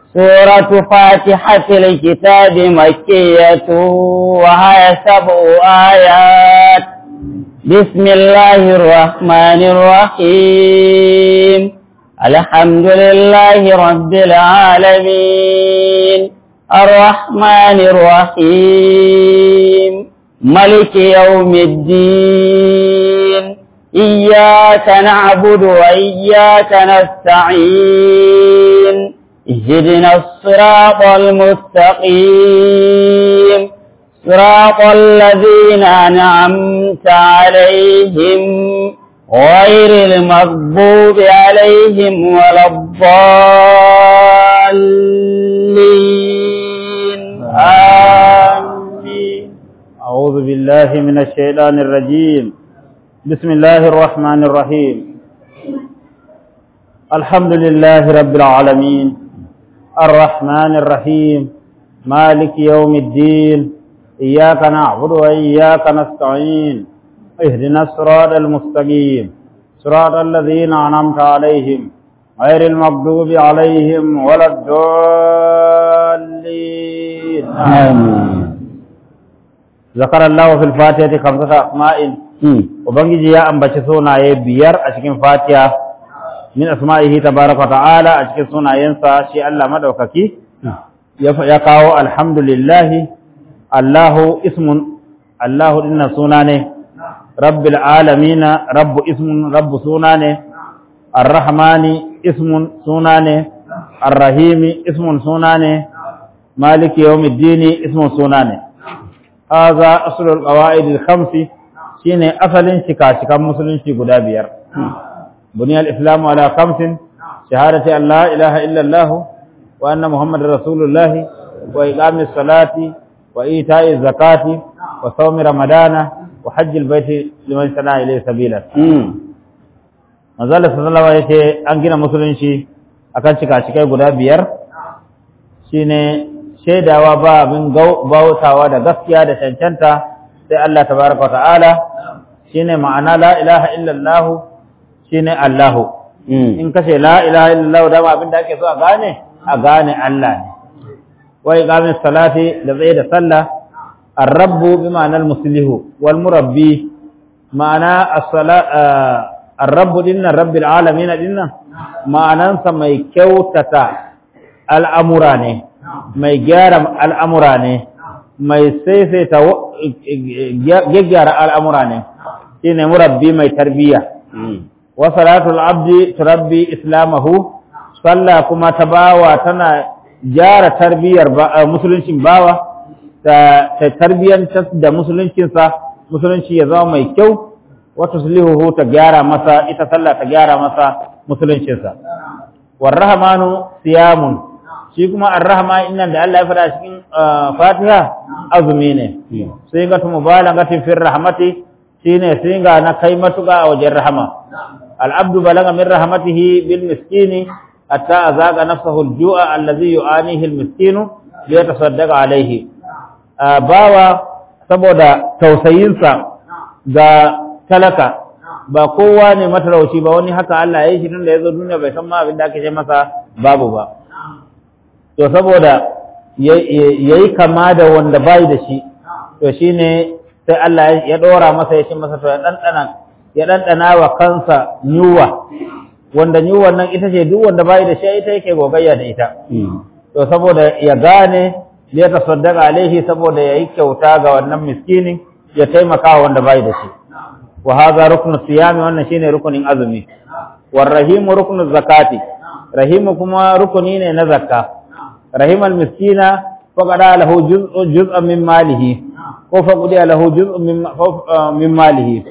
سورة فاتحة الكتاب مكية وهي 7 آيات. بسم الله الرحمن الرحيم. الحمد لله رب العالمين الرحمن الرحيم ملك يوم الدين إياك نعبد وإياك نستعين اهدنا الصراط المستقيم صراط الذين أنعمت عليهم غير المغضوب عليهم ولا الضالين آمين. أعوذ بالله من الشيطان الرجيم. بسم الله الرحمن الرحيم. الحمد لله رب العالمين الرحمن الرحيم مالك يوم الدين إياك نعبد وإياك نستعين اهدنا الصراط المستقيم صراط الذين أنعمت عليهم غير المغضوب عليهم ولا الضالين آمين. ذكر الله في الفاتحة 5 أسماء وبنجي يا أنبتي سوناye biyar a cikin Fatiha min asma'ihi tabaraka wa ta'ala a cikin sunayensa shi Allah madaukaki ya kawo alhamdulillah. Allahu ismun, Allahu dinna suna ne, rabbil alamina rabbu ismun, rabbu suna ne, arrahmani ismun suna ne, arrahimi ismun suna ne, maliki yawmiddini ismun suna ne. Haza aslul qawaidil khamsi, shine asalin shika-shikan musulunci guda 5. Buniyal islamu ala khamsin, shahadati an la ilaha illa Allah wa anna muhammadar rasulullah wa iqamis salati wa ita'i zakati wa sawmi ramadana wa hajjil baiti liman sana ilayhi sabila. Manzo Allah sallallahu alaihi wasallam yace an gina musulunci akan cika-cikai guda 5, shine shaidawa ba abin bautawa da gaskiya da cancanta sai Allah tabaraka wa ta'ala, shine ma'ana la ilaha illa Allah, shine Allahu. In kace la ilaha illa Allah da abin da ake so a gane Allah ne. wa iqamis salati da tsaye da sallah. ar-rabbu bi ma'anar muslihu wal murabbi, ma'ana ar-rabbu dinnan rabbil alamin dinnan ma'anansa mai kyautata al'amura ne, mai gyara al'amura ne, mai saisaita gyaggyara al'amura ne, shine murabbi mai tarbiyya. Wa salatul abdi turabbi islamahu, sallah kuma ta bawa tana gyara tarbiyyar musuluncin bawa, ta tarbiyyantar da musuluncinsa, musulunci ya zama mai kyau. Wa tuslihuhu, ta gyara masa, ita sallah ta gyara masa musuluncinsa. War-rahmanu siyamun, shi kuma ar-rahman innan da Allah ya faɗa cikin Fatiha azumi ne. Sai ga mubalagatin fir rahmati, shine sai ga na kai matuƙa a wajen rahama. Al-abdu balaga min rahmatihi bil miskini hatta azaga nafsahu al-ju'a alladhi yu'anihi al-miskinu li yatasaddaqa alayhi. Bawa saboda tausayinsa ga talaka, ba kowa ne matalauci ba, wani haka Allah ya yi shi tun da ya zo duniya bai san ma abin da ake ce masa babu ba. To saboda yayi kama da wanda bai da shi, to shine sai Allah ya dora masa ya ce masa to ya ɗanɗana wa kansa yunwa, wanda yunwan nan ita ce duk wanda bai da shi ita yake gogayya da ita. To saboda ya gane ya tasaddaqa alaihi, saboda yayi kyauta ga wannan miskinin, ya taimaka wanda bai da shi. Wa hadha ruknu siyami, wannan shine rukunin azumi. War rahimu ruknu zakati, rahimu kuma rukuni ne na zakka. Rahimal miskina faqada lahu juz'un min malihi, ko faqudi lahu juz'un min malihi.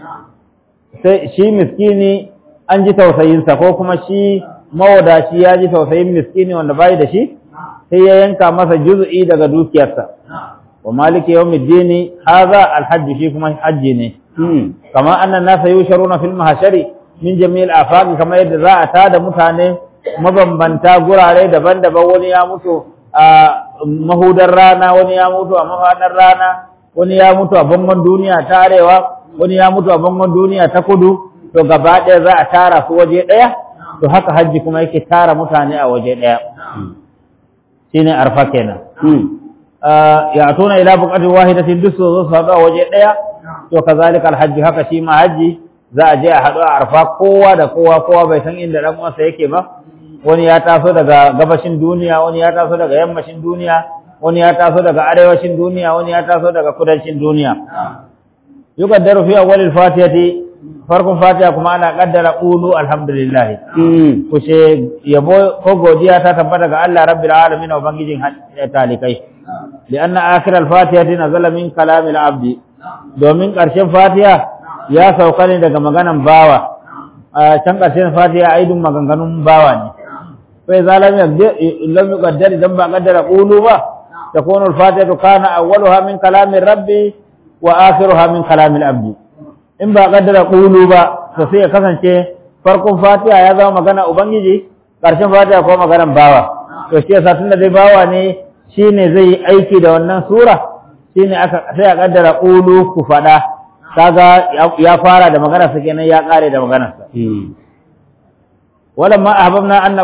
Sai shi miskini an ji tausayinsa, ko kuma shi mawadaci ya ji tausayin miskini wanda bai da shi, sai ya yanka masa juz'i daga dukiyarsa. Wa maliki yawmiddini, hadha alhajj, shi kuma hajji ne. Kama annan nasa yusharuna fil mahshari min jami'il afaq, kama yadda za a tada mutane mabambanta gurare daban-daban, wani ya mutu a mahudar rana, wani ya mutu a mafaɗar rana, wani ya mutu a bangon duniya ta arewa, wani ya mutu a bangon duniya ta kudu. To gaba ɗaya za a tara su waje ɗaya, to haka hajji kuma yake tara mutane a waje ɗaya. shine arfa kenan ya tuna ila buqatin wahidatin duk su haɗu a waje ɗaya to kazalika alhajji haka shi ma hajji za a je a haɗu a arfa kowa da kowa bai san inda ɗan uwansa yake ba wani ya taso daga gabashin duniya wani ya taso daga yammacin duniya wani ya taso daga arewacin duniya wani ya taso daga kudancin duniya yuqaddaru fi awwalil fatihati farkon fatiha kuma ana kaddara qulu alhamdulillah kushe yabo ko godiya ta tabbata ga Allah rabbil alamin wa bangijin talikai lianna akhir al-fatihati nazala min kalamil abdi domin karshen fatiha ya sauka ne daga maganan bawa can karshen fatiha aidun maganganun bawa ne sai zalam lam yuqaddar idan ba kaddara qulu ba takunu al-fatihatu kana awwaluha min kalamir rabbi wa akhiruha min kalamil abdi in ba kaddara qulu ba to sai ya kasance farkon fatiha ya zama magana ubangiji karshen fatiha ko maganan bawa to shi yasa tunda dai bawa ne shine zai yi aiki da wannan sura shine sai a kaddara qulu ku fada kaga ya fara da magana sa kenan ya kare da magana sa walamma ahbabna an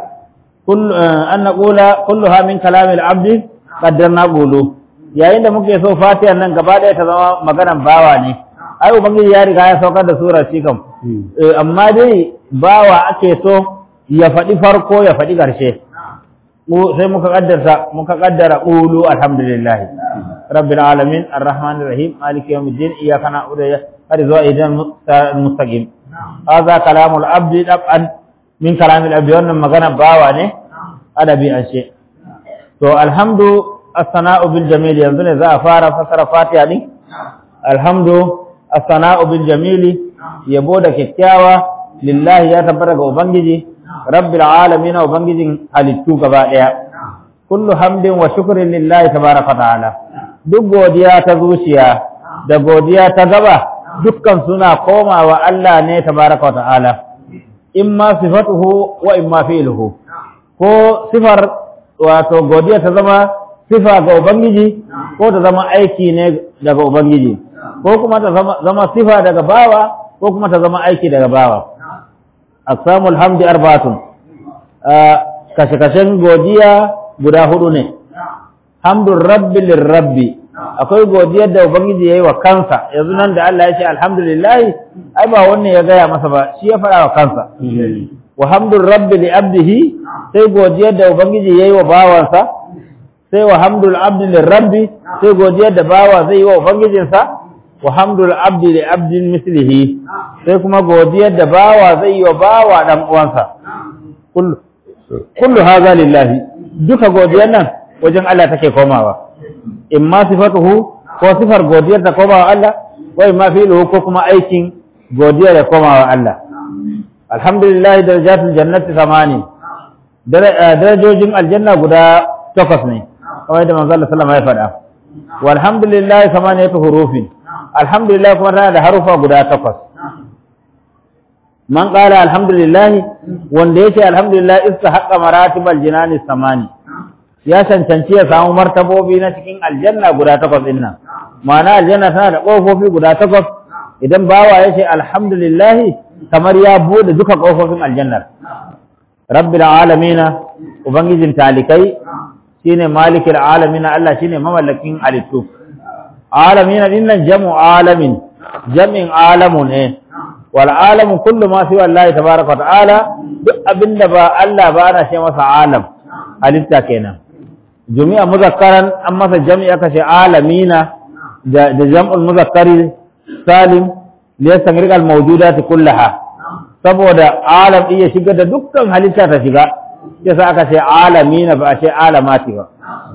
naqula kulluha min kalamil abdi qaddarna qulu yayin da muke so fatiha nan gaba daya ta zama maganan bawa ne ai ubangiji ya riga ya saukar da surar shi kam amma dai bawa ake so ya faɗi farko ya faɗi ƙarshe sai muka kaddara qulu alhamdulillah rabbil alamin arrahmanir rahim maliki yawmiddin iyyaka na'budu wa iyyaka nasta'in mustaqim hadha kalamul abdi dab'an min kalamil abdi wannan magana bawa ne adabi ashe to alhamdu as-sana'u bil jamil yanzu ne za a fara fasara fatiha ne alhamdu as-sana'u bil jamili yabo da kyakkyawa lillahi ya tabbata ga ubangiji rabbil alamin ubangijin halittu gaba daya kullu hamdin wa shukrin lillahi tabaraka ta'ala duk godiya ta zuciya da godiya ta gaba dukkan suna komawa Allah ne tabaraka ta'ala imma sifatuhu wa imma fi'luhu ko sifar wato godiya ta zama sifa ga ubangiji ko ta zama aiki ne daga ubangiji ko kuma ta zama sifa daga bawa ko kuma ta zama aiki daga bawa aqsamul hamdi arba'atun kashe-kashen godiya guda hudu ne hamdur rabbi lirrabbi akwai godiyar da ubangiji yayi wa kansa yanzu nan da Allah ya ce alhamdulillah ai ba wannan ya gaya masa ba shi ya fara wa kansa wa hamdur rabbi li abdihi sai godiyar da ubangiji yayi wa bawansa sai wa hamdul abdi lirrabbi sai godiyar da bawa zai yi wa ubangijinsa wa hamdul abdi li abdin mislihi sai kuma godiyar da bawa zai yi wa bawa dan uwansa kullu hadha lillahi duka godiyar nan wajen Allah take komawa imma sifatuhu ko sifar godiyar ta komawa Allah wa imma fi'luhu ko kuma aikin godiyar ya komawa Allah alhamdulillah darajatul jannati 8 darajojin aljanna guda 8 ne kamar da manzo Allah sallallahu alaihi wasallam ya faɗa walhamdulillah 8 hurufin alhamdulillah kuma tana da harufa guda 8 man qala alhamdulillah wanda yake alhamdulillah istahaqqa maratibal jinani 8 ya cancanci ya samu martabobi na cikin aljanna guda 8 din nan ma'ana aljanna tana da kofofi guda 8 idan bawa yace alhamdulillah kamar ya bude duka kofofin aljannar rabbil alamin ubangijin talikai shine malikul alamin Allah shine mamallakin halittu alamin dinnan jam'u alamin jam'in alamun ne wal alamu kullu ma siwa Allah tabaaraka wa ta'ala duk abinda ba Allah ba ana ce masa alam halitta kenan jami'a muzakkaran an masa jami'a kace alamina da jam'ul muzakkari salim li yastaghriq al mawjudat kullaha saboda alam iya shiga da dukkan halitta ta shiga sai aka ce alamina ba a ce alamati ba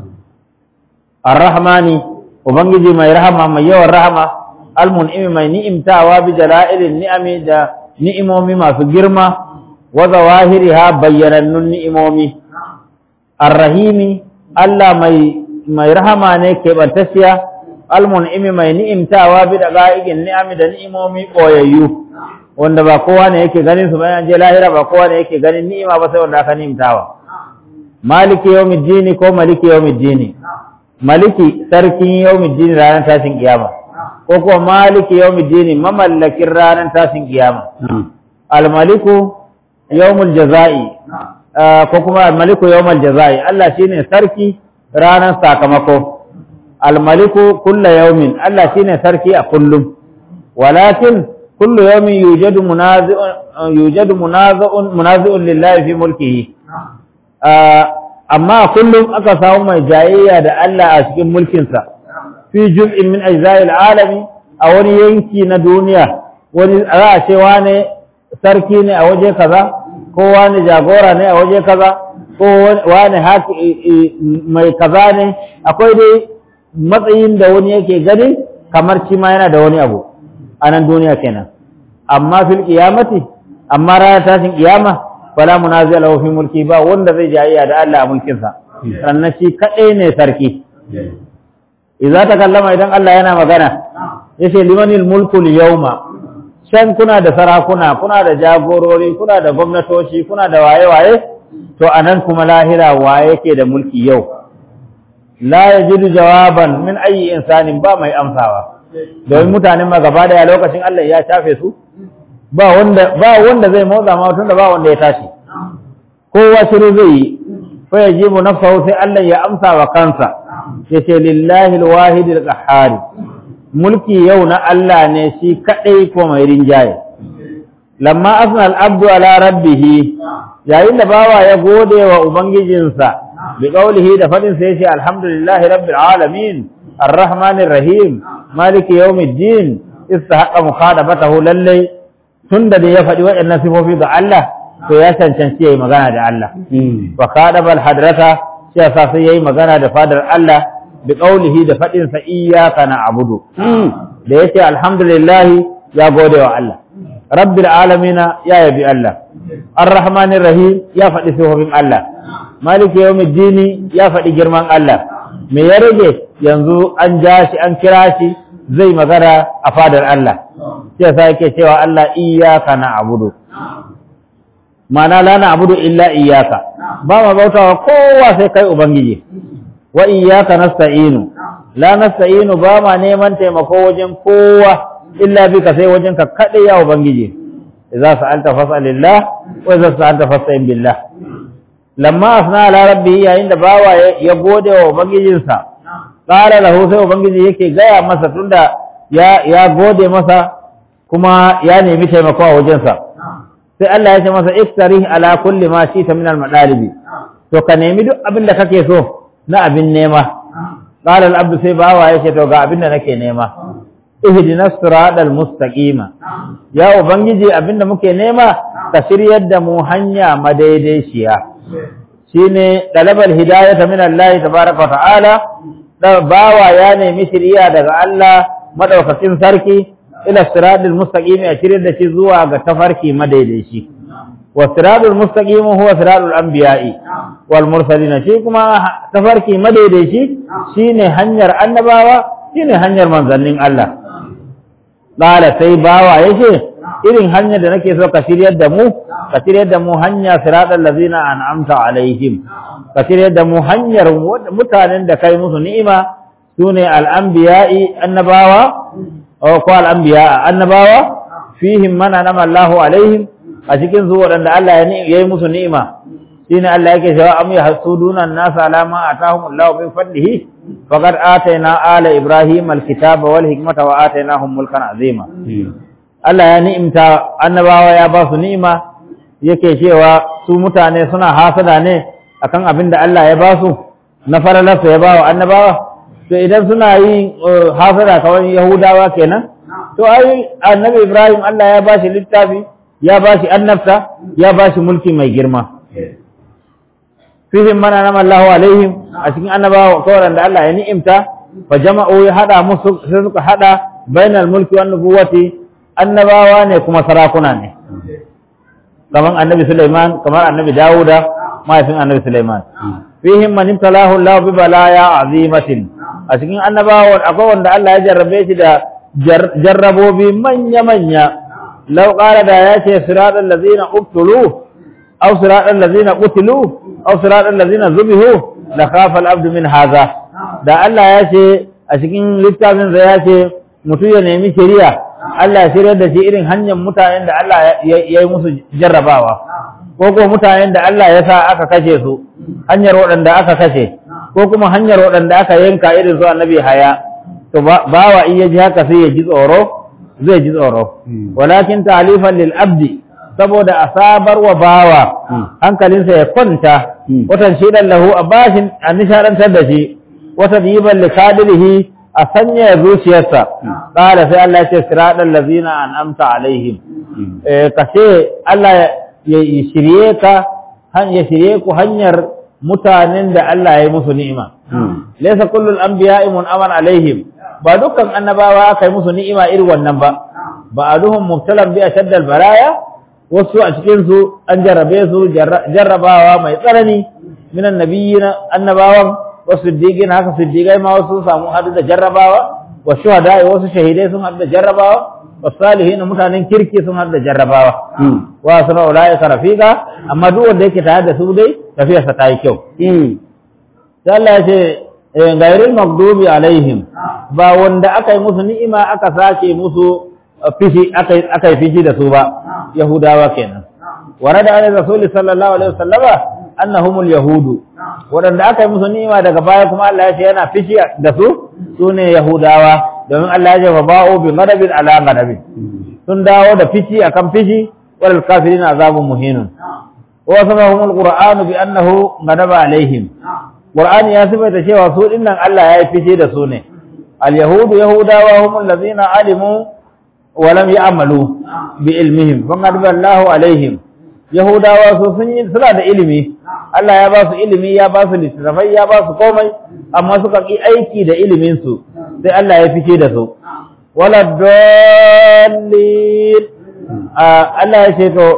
ar-rahmani ubangiji mai rahama mai yawan rahama al-mun'imi mai ni'imtawa bi jala'ilin ni'ami da ni'imomi masu girma wa zawahiriha bayyanannun ni'imomi ar-rahimi Allah mai rahama ne keɓantacciya al-mun'imi mai ni'imtawa bi daqa'iqin ni'ami da ni'imomi koyayyu wanda ba kowa ne yake ganin su bayan je lahira ba kowa ne yake ganin ni'ima ba sai wanda aka ni'imtawa maliki yawmiddin ko maliki yawmiddin maliki sarkin yawmiddin ranar tashin kiyama ko kuma maliki yawmiddin mamallakin ranar tashin kiyama al maliku yawmul jazai ko kuma al-maliku yawmal jazai Allah shine sarki ranar sakamako al-maliku kullu yawmin Allah shine sarki a kullum walakin kullu yawmin yujadu munazi'un lillahi fi mulkihi amma kullum aka samu mai jayayya da Allah a cikin mulkinsa fi juz'in min ajza'il alami a wani yanki na duniya wani za a ce wane sarki ne a waje kaza ko wane jagora ne a waje kaza ko wane mai kaza ne akwai dai matsayin da wani yake gani kamar shi ma yana da wani abu a nan duniya kenan amma fil qiyamati amma ranar tashin kiyama fala munazi lahu fi mulki ba wanda zai jayayya da Allah a mulkinsa sannan shi kadai ne sarki idza takallama idan Allah yana magana yace limanil mulku al-yawma shan kuna da sarakuna kuna da jagorori kuna da gwamnatoci kuna da waye to anan kuma lahira waye yake da mulki yau la yajidu jawaban min ayi insanin ba mai amsawa domin mutanen ma gaba da lokacin Allah ya shafe su ba wanda zai motsa ma tunda ba wanda ya tashi kowa shiru zai yi fa yajibu nafsahu sai Allah ya amsa wa kansa yace lillahi alwahid alqahhar mulki yau na Allah ne shi kadai ko mai rinjaye lamma asna al-abdu ala rabbih yayin da bawa ya gode wa ubangijinsa bi qawlihi da fadin sai yace alhamdulillahi rabbil alamin arrahmanir rahim maliki yawmiddin istahaqqa mukhadabatahu lallai tunda da ya faɗi waɗannan sifofi ga Allah to ya cancanci yayi magana da Allah wa khadabal hadrata sai sa sai yayi magana da fadar Allah bi qawlihi da fadin sa iyyaka na'budu da yace alhamdulillah ya gode wa Allah rabbil alamin ya yabi Allah arrahmanir rahim ya faɗi sifofin Allah maliki yawmiddin ya faɗi girman Allah me ya rage yanzu an ja shi an kira shi zai magana a fadar Allah sai sa yake cewa Allah iyyaka na'budu ma'ana la na'budu illa iyyaka ba ma bautawa kowa sai kai ubangiji wa iyyaka nasta'inu la nasta'inu ba ma neman taimako wajen kowa illa bika sai wajen ka kadai ya ubangiji idza sa'alta fas'alillah wa idza sa'alta fasta'in billah lamma asna ala rabbi yayin da bawa ya gode wa ubangijinsa qala lahu sai ubangiji yake gaya masa tunda ya gode masa kuma ya nemi taimako a wajensa sai Allah ya ce masa iftarih ala kulli ma shita min al-madalibi to ka nemi duk abin da kake so na abin nema qala al-abdu sai bawa ya ce to ga abin da nake nema ihdinas siratal mustaqima ya ubangiji abin da muke nema ka shiryar da mu hanya madaidaiciya shine dalabal hidayata min Allah tabaaraka wa ta'ala da bawa ya nemi shiriya daga Allah madaukakin sarki ila siratal mustaqim ya shiryar da shi zuwa ga tafarki madaidaici wa siratal mustaqim huwa siratul anbiya'i wal mursalin shi kuma tafarki madaidaici shine hanyar annabawa shine hanyar manzannin Allah qala sai bawa yace irin hanyar da nake so ka shiryar da mu hanya siratal ladzina an'amta alaihim ka shiryar da mu hanyar mutanen da kai musu ni'ima sune al-anbiya'i annabawa ko al-anbiya annabawa fihim man anama Allahu alaihim a cikin su wadanda Allah ya yi musu ni'ima shine Allah yake cewa am yahsuduna an-nas ala ma atahum Allahu min fadlihi faqad atayna ala ibrahim al-kitaba wal hikmata wa atainahum mulkan azima Allah ya ni'imta annabawa ya ba su ni'ima yake cewa su mutane suna hasada ne akan abin da Allah ya ba su na faralarsa ya ba wa annabawa to idan suna yin hasada kawai yahudawa kenan to ai annabi Ibrahim Allah ya ba shi littafi ya ba shi annabta ya ba shi mulki mai girma fihim man anama Allahu alaihim a cikin annabawa kawai da Allah ya ni'imta fa jama'u ya hada musu sai suka hada bainal mulki wan nubuwati annabawa ne kuma sarakuna ne kamar annabi Sulaiman kamar annabi Dawuda mahaifin annabi Sulaiman fihim man imtalahu Allah bi balaya azimatin a cikin annabawa akwai wanda Allah ya jarrabe shi da jarrabobi manya law qala da ya ce siratal ladzina uqtulu aw siratal ladzina qutilu aw siratal ladzina zubihu la khafa al-abdu min hadha da Allah ya ce a cikin littafin sa ya ce mutum ya nemi shari'a Allah ya shirya da shi irin hanyar mutanen da Allah ya yi musu jarrabawa ko ko mutanen da Allah ya sa aka kashe su hanyar waɗanda aka kashe ko kuma hanyar waɗanda aka yanka irin su annabi haya to bawa in ya ji haka sai ya ji tsoro zai ji tsoro walakin ta'lifan lil abdi saboda a sabar wa bawa hankalinsa ya kwanta watan shidan lahu a bashin a nishadantar da shi wata diban li kadirihi a sanya zuciyarsa qala sai Allah ya ce siratal ladzina an'amta alaihim kace Allah ya shirye ka ya shirye ku hanyar mutanen da Allah ya yi musu ni'ima laysa kullul anbiya'i mun'aman alaihim ba dukkan annabawa aka yi musu ni'ima irin wannan ba ba'aduhum mubtalan bi ashaddal baraya wasu a cikin su an jarrabe su jarrabawa mai tsanani minan nabiyina annabawan wasu siddiqin haka siddiqai ma wasu samu hadu da jarrabawa wa shuhada wasu shahidai sun hadu da jarrabawa wa salihin mutanen kirki sun hadu da jarrabawa wa sana ulaika rafiqa amma duk wanda yake tare da su dai tafiyarsa ta yi kyau sai Allah ya ce gairil maghdubi alaihim ba wanda aka yi musu ni'ima aka sake musu fishi aka yi fishi da su ba yahudawa kenan warada an rasuli sallallahu alaihi wasallama annahumul yahudu wadanda aka yi musu ni'ima daga baya kuma Allah ya ce yana fishi da su sune yahudawa domin Allah ya ce fa ba'u bi ghadabin ala ghadabin sun dawo da fishi akan fishi wal kafirin azabun muhinun wa sabahumul qur'anu bi annahu ghadaba alaihim qur'ani ya sifaita cewa su dinnan Allah ya yi fishi da su ne al yahudu yahudawa humul ladina alimu ولم يعملوا بعلمهم فغضب الله عليهم yahudawa su suna da ilimi Allah ya ba su ilimi ya ba su littafai ya ba su komai amma suka ki aiki da ilimin su sai Allah ya fice da su wala dallin Allah ya ce to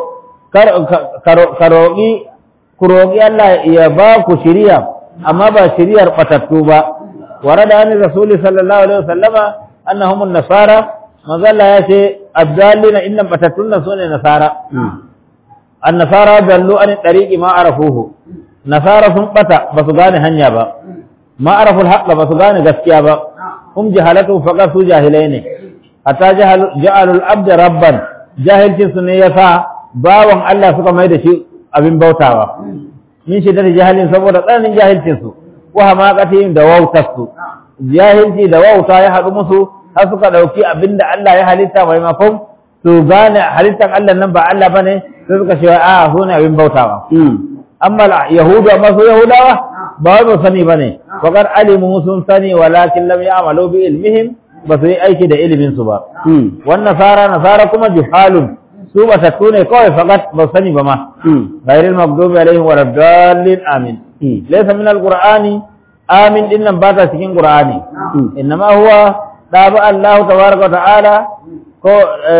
kurogi Allah ya ba ku shiriya amma ba shiriyar batattu ba warada an rasuli sallallahu alaihi wasallama annahum an-nasara mazalla ya ce abdallina innan batattun nan sune nasara an-nasara dallu an tariqi ma arafuhu nasara sun bata basu gane hanya ba ma arafu al-haqq basu gane gaskiya ba hum jahalatu faqat su jahilai ne hatta ja'alul abd rabban jahilcin su ne yasa bawan Allah suka mai da shi abin bautawa min shi da jahilin saboda tsananin jahilcin su wa hamaqatihim da wautarsu jahilci da wauta ya haɗu musu har suka ɗauki abinda Allah ya halitta maimakon su gane halittar Allah nan ba Allah bane sai suka ce a su ne abin bautawa amma yahudu amma su yahudawa ba wai ba sani bane faqad alimu sun sani walakin lam ya'malu bi ilmihim ba su yi aiki da ilimin su ba wannan nasara kuma juhalun su ba ta tune kawai faqad ba sani ba ma ghairil maghdubi alaihim waladdallin amin laysa min alqur'ani amin dinnan ba ta cikin qur'ani innama huwa daba Allah tabaraka ta'ala ko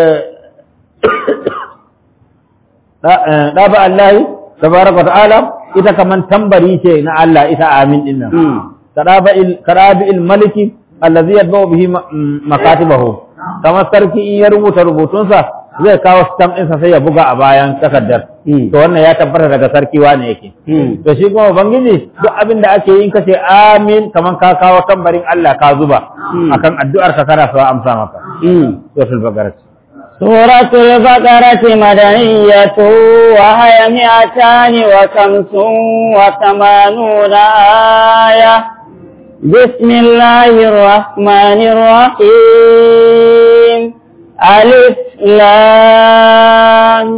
daba Allah tabaraka ta'ala ita kaman tambari ce na Allah ita amin din nan karabil maliki allazi yadbu bihi makatibahu kamar sarki in ya rubuta rubutunsa zai kawo stamp ɗinsa sai ya buga a bayan takardar to wannan ya tabbata daga sarki wane yake to shi kuma ubangiji duk abin da ake yin kace amin kaman ka kawo tambarin Allah ka zuba akan addu'ar ka kana so amsa maka suratul baqara suratul baqara madaniyatu wa hiya 285 aya bismillahir rahmanir rahim alif lam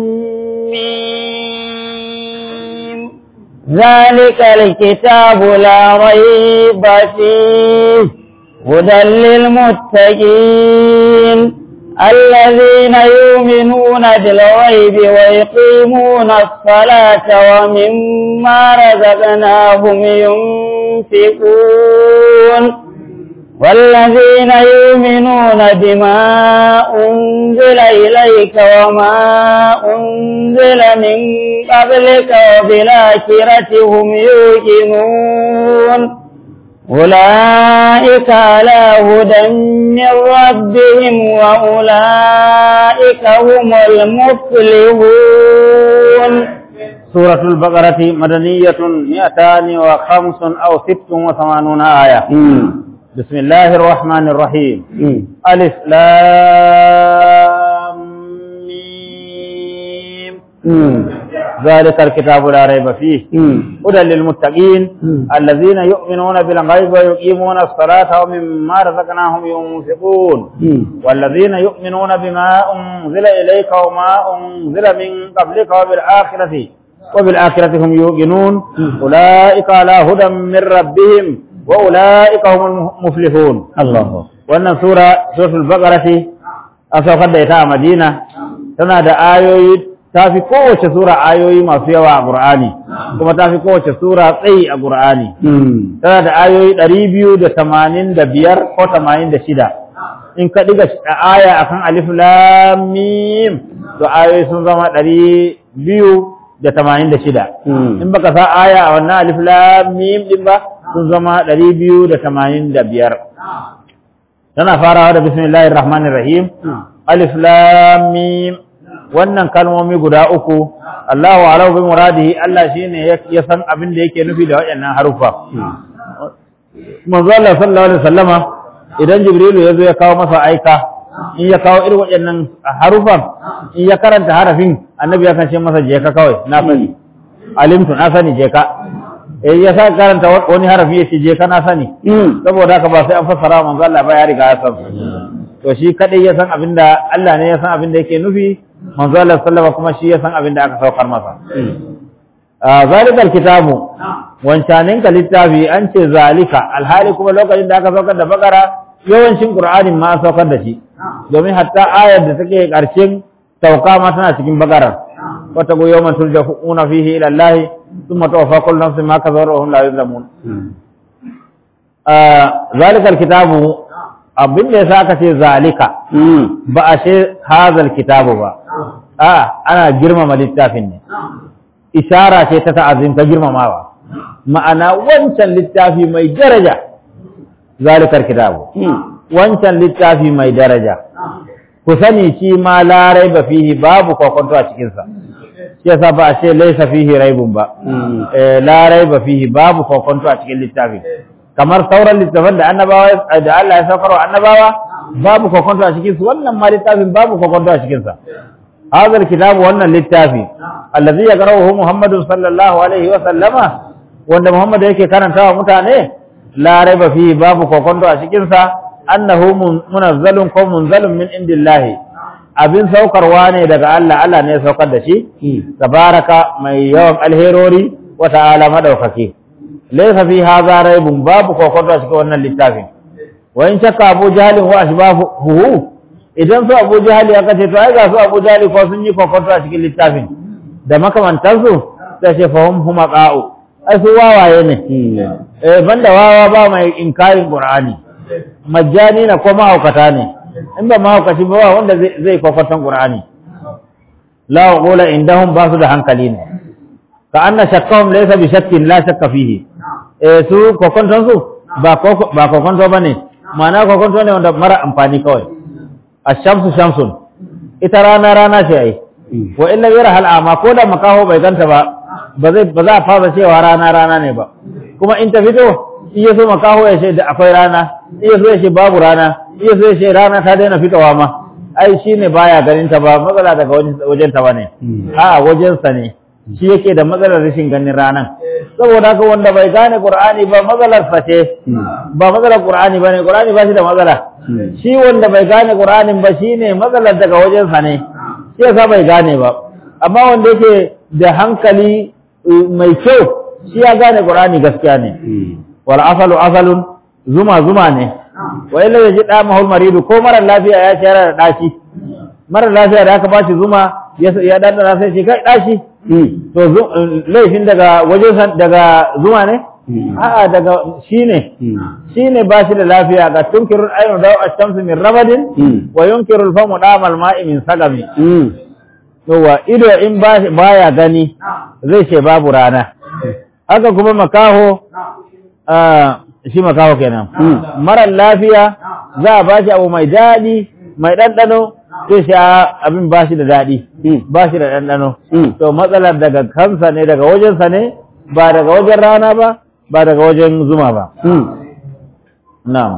mim zalikal kitabu la rayba fihi hudan lil muttaqin alladhina yu'minuna bil ghaibi wa yuqimuna as-salata wa mimma razaqnahum yunfiqun والذين يؤمنون بما أنزل إليك وما أنزل من قبلك وبالآخرة هم يوقنون أولئك على هدى من ربهم وأولئك هم المفلحون سورة البقرة مدنية 285 أو 86 آية بسم الله الرحمن الرحيم ألف لام ميم ذلك الكتاب لا ريب فيه هدى للمتقين الذين يؤمنون بالغيب ويقيمون الصلاة ومما رزقناهم ينفقون والذين يؤمنون بما أنزل إليك وما أنزل من قبلك وبالآخرة هم يوقنون أولئك على هدى من ربهم وأولئك هم المفلحون الله. وأن سورة البقرة أسوقت ديتا مدينة تنادى آيوي tafi kowace sura ayoyi masu yawa a Qur'ani kuma tafi kowace sura tsayi a Qur'ani tana da ayoyi 285 ko 86 in ka diga aya akan alif lam mim to ayoyi sun zama 286 in baka sa aya a wannan alif lam mim din ba sun zama 285 tana farawa da bismillahir rahmanir rahim alif lam mim wannan kalmomi guda uku Allahu a'lamu bi muradihi Allah shine ya san abin da yake nufi da waɗannan harufa manzo Allah sallallahu alaihi wasallama idan Jibrilu yazo ya kawo masa aika in ya kawo irin waɗannan harufan in ya karanta harafin annabi ya kace masa je ka kawai na sani alimtu na sani je ka ya sa karanta wani harafi ya ce je ka na sani saboda haka ba sai an fassara manzo Allah ba ya riga ya san to shi kadai ya san abinda Allah ne ya san abinda yake nufi manzo Allah sallama kuma shi ya san abinda aka saukar masa zalikal kitabu wancanin ka littafi an ce zalika alhali kuma lokacin da aka saukar da bakara yawancin qur'anin ma saukar da shi domin hatta ayar da take karshen sauka ma tana cikin bakara wata go yawman turja'una fihi ila Allah thumma tuwaffa kullu nafsin ma kasabat wa hum la yuzlamun zalikal kitabu abin da yasa aka ce zalika ba a ce hazal kitabu ba ana girmama littafin ne ishara ce ta ta'azim ta girmamawa ma'ana wancan littafi mai daraja zalikal kitabu wancan littafi mai daraja ku sani shi ma la raiba fihi babu kokonto a cikin sa shi yasa ba a ce laysa fihi raibun ba la raiba fihi babu kokonto a cikin littafin kamar sauran littafan da annabawa da Allah ya saukar wa annabawa babu kokonto a cikin su wannan ma littafin babu kokonto a cikin sa hadal kitabu wannan littafi allazi yaqra'uhu Muhammadun sallallahu alaihi wa sallama wanda Muhammad yake karantawa mutane la raiba fihi babu kokonto a cikin sa annahu munazzalun ko munzalun min indillahi abin saukarwa ne daga Allah Allah ne ya saukar da shi tabaraka mai yawan alherori wa ta'ala madaukaki laysa fi hadha raibun babu kokonto a cikin wannan littafin wa in shakka Abu Jahl wa ashbahuhu idan su Abu Jahl ya kace to ai ga su Abu Jahl ko sun yi kokonto a cikin littafin da makamantar su sai ce fahum huma qa'u ai su wawaye ne banda wawa ba mai inkarin Qur'ani majjani na ko mahaukata ne in ba mahaukaci ba wanda zai kokonton Qur'ani la qula indahum ba su da hankali ne ka anna shakkahum laysa bi shakkin la shakka fihi su kokonton su ba kokonto bane ma'ana kokonto ne wanda mara amfani kawai ash-shamsu shamsun ita rana ce ai wa illa yara hal ama ko da makaho bai ganta ba za a fara cewa rana ne ba kuma in ta fito iya so makaho ya ce da akwai rana iya so ya ce babu rana iya so ya ce rana ta daina fitowa ma ai shine baya ganin ta ba matsala daga wajen ta bane a wajen sa ne shi yake da matsalar rashin ganin ranan saboda haka wanda bai gane Qur'ani ba matsalar sa ce ba matsalar Qur'ani bane Qur'ani ba shi da matsala shi wanda bai gane Qur'anin ba shine matsalar daga wajen sa ne shi yasa bai gane ba amma wanda yake da hankali mai kyau shi ya gane Qur'ani gaskiya ne wal asalun zuma ne wa illa yaji da mahul maridu ko mara lafiya ya shara da dashi mara lafiya da aka bashi zuma ya dandana sai shi kai dashi to laifin daga wajen daga zuma ne a'a daga shine bashi da lafiya ga tunkirul aynu daw ash-shamsu min rabadin wa yunkirul famu damal ma'i min sagami yawa ido in baya gani zai ce babu rana haka kuma makaho shi makaho kenan mara lafiya za a bashi abu mai daɗi mai ɗanɗano sai shi abin bashi da daɗi bashi da ɗanɗano to matsalar daga kansa ne daga wajensa ne ba daga wajen rana ba daga wajen zuma ba na'am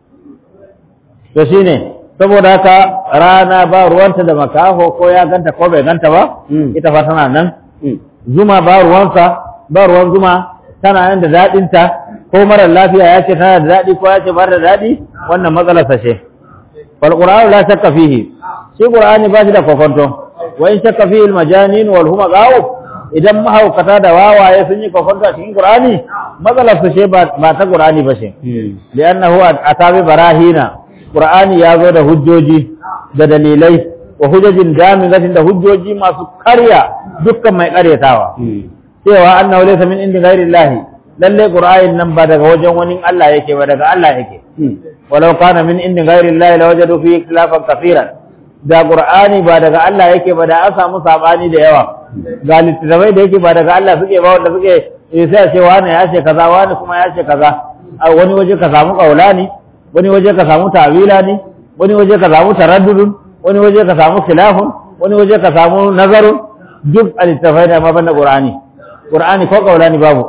to shine saboda haka rana ba ruwanta da makaho ko ya ganta ko bai ganta ba ita fa tana nan zuma ba ruwan zuma tana nan da daɗinta ko marar lafiya ya ce tana da daɗi ko ya ce ba da daɗi wannan matsalarsa ce wal qur'anu la shakka fihi shi qur'ani ba shi da kokonto wa in shakka fihi al majanin wal humaqaw idan mahaukata da wawaye sun yi kokonto a cikin qur'ani matsalarsa ce ba ta qur'ani ba ce li'annahu atabi barahina qur'ani ya zo da hujjoji da dalilai wa hujjajin damigatin da hujjoji masu karya dukkan mai karyatawa cewa annahu laysa min indi ghairillahi lalle qur'anin nan ba daga wajen wani Allah yake ba daga Allah yake walau kana min indi ghairillahi lawajadu fi ikhtilafan kaseeran da qur'ani ba daga Allah yake ba da an samu sabani da yawa ga littattafai da yake ba daga Allah suke ba wanda suke sai ce wani ya ce kaza wani kuma ya ce kaza a wani waje ka samu qaulani wani waje ka samu ta'wilani wani waje ka samu taraddudun wani waje ka samu khilafun wani waje ka samu nazarun duk a littattafai da ma banda qur'ani qur'ani ko qaulani babu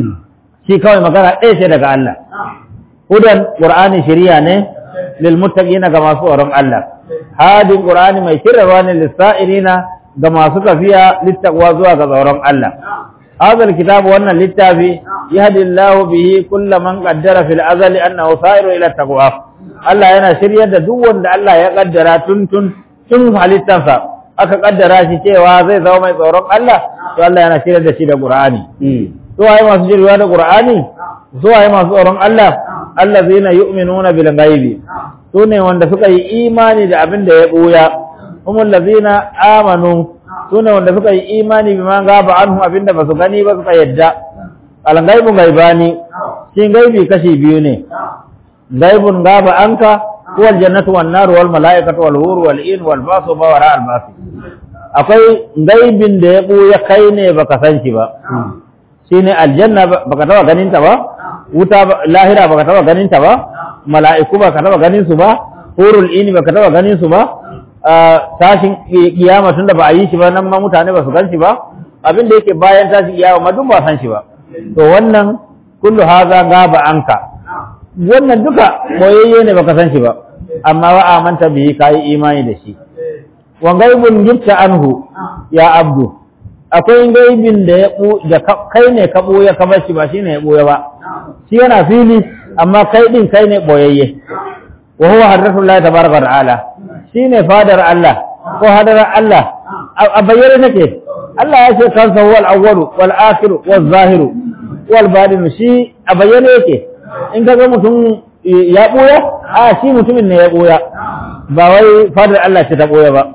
shi kawai magana ɗaya ce daga Allah hudan qur'ani shari'a ne lil muttaqina ga masu tsoron Allah hadin qur'ani mai shirarwa ne lisa'irina ga masu tafiya littaqwa zuwa ga tsoron Allah hadal kitab wannan littafi yahdi Allah bihi kull man qaddara fil azali annahu sa'iru ila taqwa Allah yana shiryar da duk wanda Allah ya kaddara tun halittarsa aka kaddara shi cewa zai zama mai tsoron Allah to Allah yana shiryar da shi da qur'ani su waye masu shirya da qur'ani su waye masu tsoron Allah allazina yu'minuna bil ghaibi su ne wanda suka yi imani da abin da ya buya humul ladina amanu su ne wanda suka yi imani bima gaba anhu abin da basu gani ba suka yadda al ghaibu gaibani shi gaibi kashi biyu ne gaibun gaba anka huwal jannatu wan nar wal malaikatu wal hur wal in wal basu ba wara al basi akwai gaibin da ya buya kai ne baka san shi ba shine aljanna baka taba ganin ta ba wuta lahira baka taba ganin ta ba mala'iku baka taba ganin su ba hurul ini baka taba ganin su ba tashin kiyama tunda ba a yi shi ba nan ma mutane ba su gan shi ba abin da yake bayan tashin kiyama ma duk ba san shi ba to wannan kullu haza gaba anka wannan duka boyayye ne baka san shi ba amma wa amanta bihi kai imani da shi wa gaibun gibta anhu ya abdu akwai gaibin da ya kai ne ka ɓoye ka bar shi ba shine ya ɓoye ba shi yana fili amma kai din kai ne ɓoyayye wa huwa hadratu Allah tabaraka wa ta'ala shine fadar Allah ko hadarar Allah a bayyane nake Allah ya ce kansa huwal awwalu wal akhiru wal zahiru wal batin shi a bayyane yake in ka ga mutum ya ɓoye a shi mutumin ne ya ɓoye ba wai fadar Allah ce ta ɓoye ba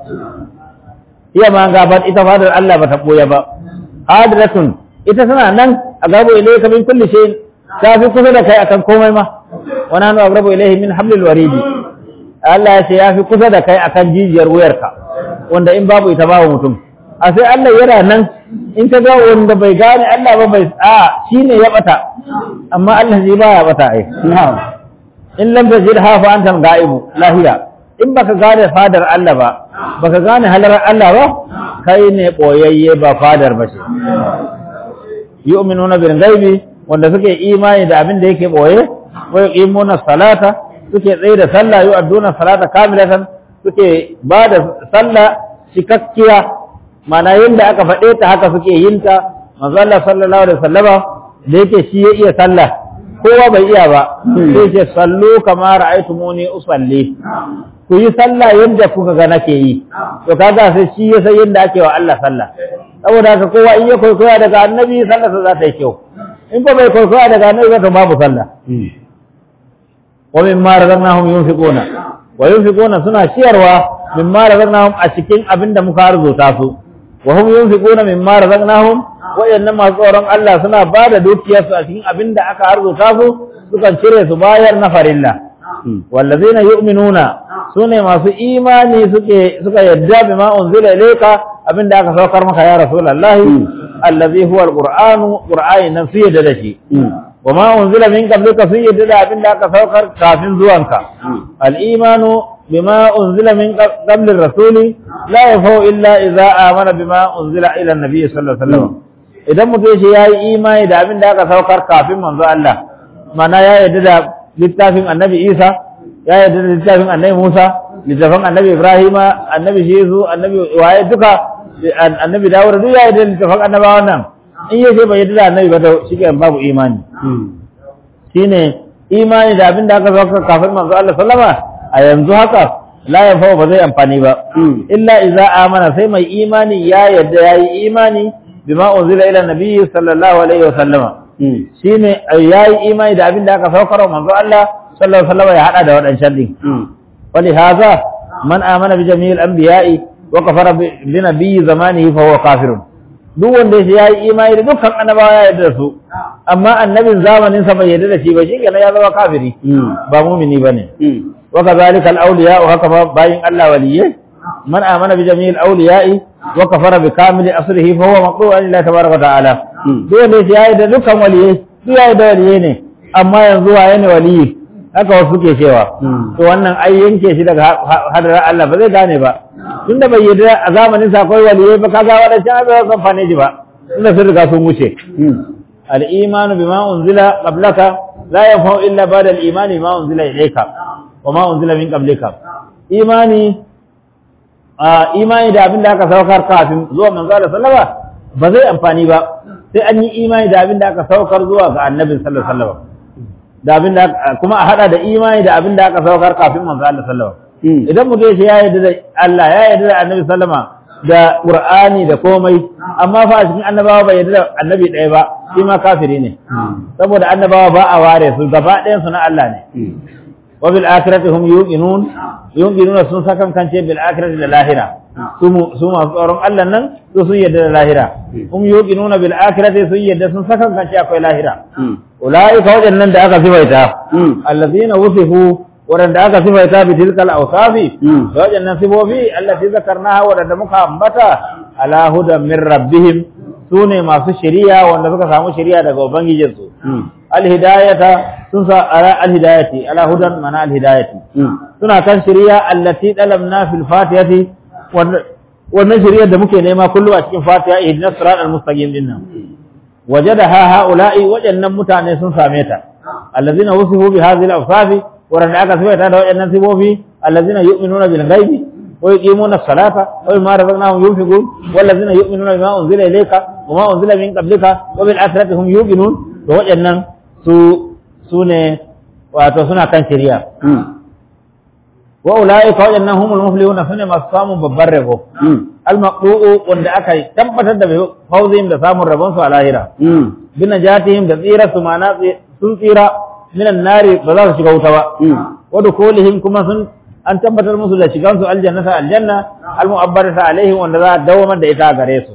iya ma gaban ita fadar Allah ba ta ɓoye ba hadratun ita tana nan a gabo ilayka min kulli shay ta fi kusa da kai akan komai ma wa nanu aqrabu ilayhi min hablil waridi Allah ya ce ya fi kusa da kai akan jijiyar wuyarka wanda in babu ita babu mutum a sai Allah yana nan in ka ga wanda bai gane Allah ba bai shine ya bata amma Allah zai ba ya bata ai na'am in lam tajidha fa anta al-ghaib lahiya in baka gane fadar Allah ba baka gane halarar Allah ba kai ne boyayye ba fadar ba ce yu'minuna bil ghaibi wanda suke imani da abin da yake boye wa yuqimuna salata suke tsaye da sallah yu'adduna salata kamilatan suke ba da sallah cikakkiya mana yanda aka faɗe ta haka suke yin ta manzo Allah sallallahu alaihi wasallama da yake shi ya iya sallah kowa bai iya ba sai ce sallu kama ra'aytumuni usalli ku yi sallah yadda kuka ga nake yi to kaga sai shi ya san yadda ake wa Allah sallah saboda haka kowa in ya koya daga annabi sallah sa za ta yi kyau in ko bai koya daga annabi ba to babu sallah wa mimma razaqnahum yunfiquna wa yunfiquna suna ciyarwa mimma razaqnahum a cikin abinda muka arzuta su wa hum yunfiquna mimma razaqnahum wayannan masu tsoron Allah suna ba da dukiyarsu a cikin abinda aka arzuta su sukan cire su bayar na farilla wallazina yu'minuna sune masu imani suka yadda bima unzila ilayka abinda aka saukar maka ya rasulullahi allazi huwa alqur'anu qur'ani nan fi yadda shi wama unzila min qablika fi yadda abinda aka saukar kafin zuwanka al-imanu bima unzila min qabli ar-rasuli la yafu illa idza amana bima unzila ila an-nabi sallallahu alaihi wasallam idan mutum ya yi imani da abinda aka saukar kafin manzo Allah mana ya yadda da littafin annabi Isa ya yarda da littafin annabi Musa littafin annabi Ibrahima annabi Yesu annabi waye duka annabi Dawud duk ya yi da littafin annabawan nan in yace bai yarda da annabi ba to shikenan babu imani shine imani da abin da aka zo kafin manzo Allah sallama a yanzu haka la yanfa ba zai amfani ba illa idza amana sai mai imani ya yarda yayi imani bima unzila ila nabiyyi sallallahu alaihi wasallama shine yayi imani da abin da aka saukar manzo Allah sallallahu alaihi wasallama ya hada da wadancan din wali hadha man amana bi jami'il anbiya'i wa kafara bi nabiyyi zamanihi fa huwa kafirun duk wanda ya yi imani da dukkan annabawa ya yarda da su amma annabin zamanin sa bai yarda da shi ba shi kenan ya zama kafiri ba mu'mini bane wa kadhalika al-awliya wa haka bayin Allah waliyyi man amana bi jami'il awliya'i wa kafara bi kamili asrihi fa huwa maqru'un lillahi tabaaraka wa ta'ala duk wanda ya yi da dukkan waliyyi duk ya yi da waliyyi ne amma yanzu waye ne waliyyi haka wasu ke cewa to wannan ai yanke shi daga hadarar Allah ba zai gane ba tunda bai yarda a zamanin sa akwai waliyai ba kaga wadannan ba zan fane ji ba tunda sun riga sun wuce al-iman bima unzila qablaka la yanfa'u illa ba'da al-iman bima unzila ilayka wa ma unzila min qablika imani da abin da aka saukar kafin zuwa manzo Allah sallallahu alaihi wasallam ba zai amfani ba sai an yi imani da abin da aka saukar zuwa ga annabi sallallahu alaihi wasallam da abin da kuma a hada da imani da abin da aka saukar kafin manzo Allah sallallahu alaihi wasallam idan mutum ya yarda da Allah ya yarda da annabi sallama da Qur'ani da komai amma fa a cikin annabawa bai yarda da annabi ɗaya ba shi ma kafiri ne saboda annabawa ba a ware su gaba ɗayan su na Allah ne wa bil akhirati hum yuqinuna sun sakan kance bil akhirati da lahira su masu tsoron Allah nan to sun yarda da lahira hum yuqinuna bil akhirati sun yarda sun sakan kance akwai lahira ulaika wajannan da aka sifaita allazina wusifu wadanda aka sifaita bi tilkal awsafi wajannan sifofi allati zakarnaha wadanda muka ambata ala hudan min rabbihim sune masu shari'a wanda suka samu shari'a daga ubangijinsu alhidayata sun sa ala alhidayati ala hudan mana alhidayati suna kan shari'a allati dalamna fil fatihati wannan shari'ar da muke nema kullu a cikin fatiha ihdinas siratal mustaqim dinnan wajadaha haula'i wajannan mutane sun same ta allazina wusifu bi hadhihi al-awsafi wanda aka sifaita da wajannan sifofi allazina yu'minuna bil ghaibi wa yuqimuna as-salata wa mimma razaqnahum yunfiqun wallazina yu'minuna bima unzila ilayka wa ma unzila min qablika wa bil akhirati hum yuqinun to wajannan sune wato suna kan shari'a wa ulaika wajannan humul muflihuna sune masu samun babbar rabo al-maqdu'u wanda aka tabbatar da fauzihim da samun rabon su a lahira bin najatihim da tsira su mana sun tsira minan nari ba za su shiga wuta ba wa dukulihim kuma sun an tabbatar musu da shigan su aljannata aljanna al-mu'abbarata alaihim wanda za a dawamar da ita gare su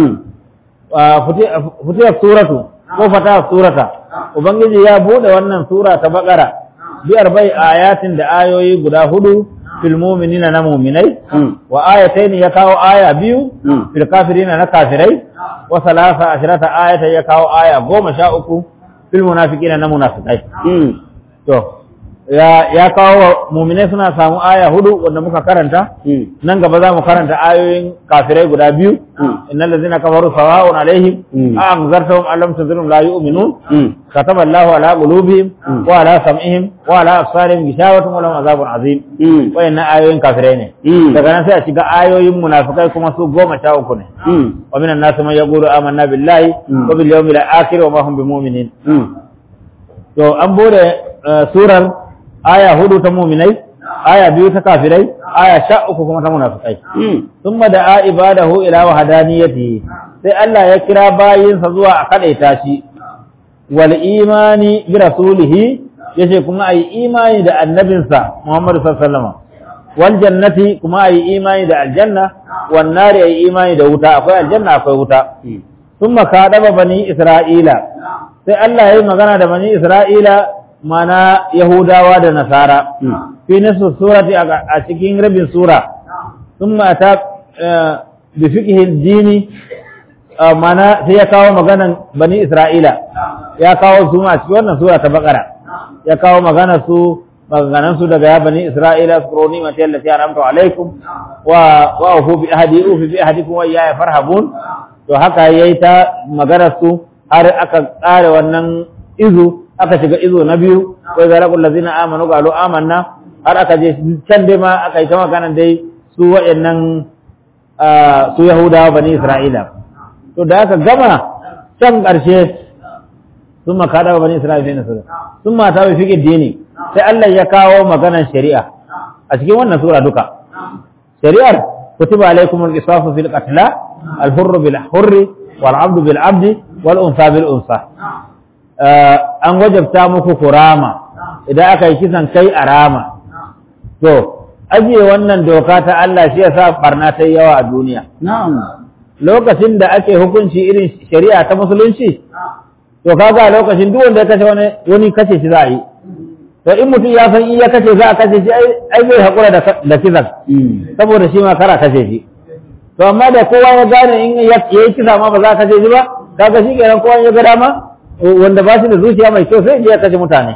futiya suratu ko fata surata ubangiji ya bude wannan sura ta bakara bi arba'i ayatin da ayoyi guda hudu fil mu'minina na mu'minai wa ayatayn ya kawo aya biyu fil kafirina na kafirai wa 13 ayata ya kawo aya 13 fil munafiqina na munafiqai to ya kawo mu'minai suna samu aya hudu wanda muka karanta nan gaba za mu karanta ayoyin kafirai guda biyu innal ladzina kafaru sawa'un alaihim a anzartahum am lam tunzirhum la yu'minun kataba Allahu ala qulubihim wa ala sam'ihim wa ala absarihim gishawatun wa lahum azabun azim wayannan ayoyin kafirai ne daga nan sai a shiga ayoyin munafikai kuma su 13 ne wa minan nas man yaqulu amanna billahi wa bil yawmil akhir wa ma hum bimu'minin to an bude surar aya hudu ta mu'minai aya biyu ta kafirai aya 13 kuma ta munafikai thumma da ibadahu ila wahdaniyati sai Allah ya kira bayinsa zuwa a kadaita shi wal imani bi rasulihi yace kuma ayi imani da annabinsa Muhammad sallallahu alaihi wasallam wal jannati kuma ayi imani da aljanna wan nari ayi imani da wuta akwai aljanna akwai wuta thumma kadaba bani isra'ila sai Allah ya yi magana da bani isra'ila mana Yahudawa da Nasara fi nasu surati a cikin rabin sura thumma ta bi fiqhi dini mana sai ya kawo maganan bani Isra'ila ya kawo su a cikin wannan sura ta Baqara ya kawo maganan su daga ya bani Isra'ila zkuruni ma allati an'amtu alaikum wa ufu bi ahdi ahdikum wa ya farhabun to haka yayi ta maganar su har aka tsare wannan izu aka shiga izo na biyu wai zaraqul ladzina amanu qalu amanna har aka je can dai ma aka yi ta magana dai su wayannan su Yahudawa bani Isra'ila to da aka gama can ƙarshe sun makada bani Isra'ila sai nasu sun mata bai fiƙe dini sai Allah ya kawo maganar shari'a a cikin wannan sura duka shari'ar kutiba alaikumul qisasu fil qatla al hurru bil hurri wal abdu bil abdi wal unsa bil unsa an wajabta muku kurama idan aka yi kisan kai a rama to ajiye wannan doka ta Allah shi yasa barna ta yawa a duniya lokacin da ake hukunci irin shari'a ta musulunci to kaga lokacin duk wanda ya kashe wani kashe shi za a yi to in mutum ya san in ya kashe za a kashe shi ai zai hakura da kisan saboda shi ma kara kashe shi to amma da kowa ya gane in ya yi kisa ma ba za a kashe shi ba kaga shi kenan kowa ya ga dama wanda ba shi da zuciya mai kyau sai ya kashe mutane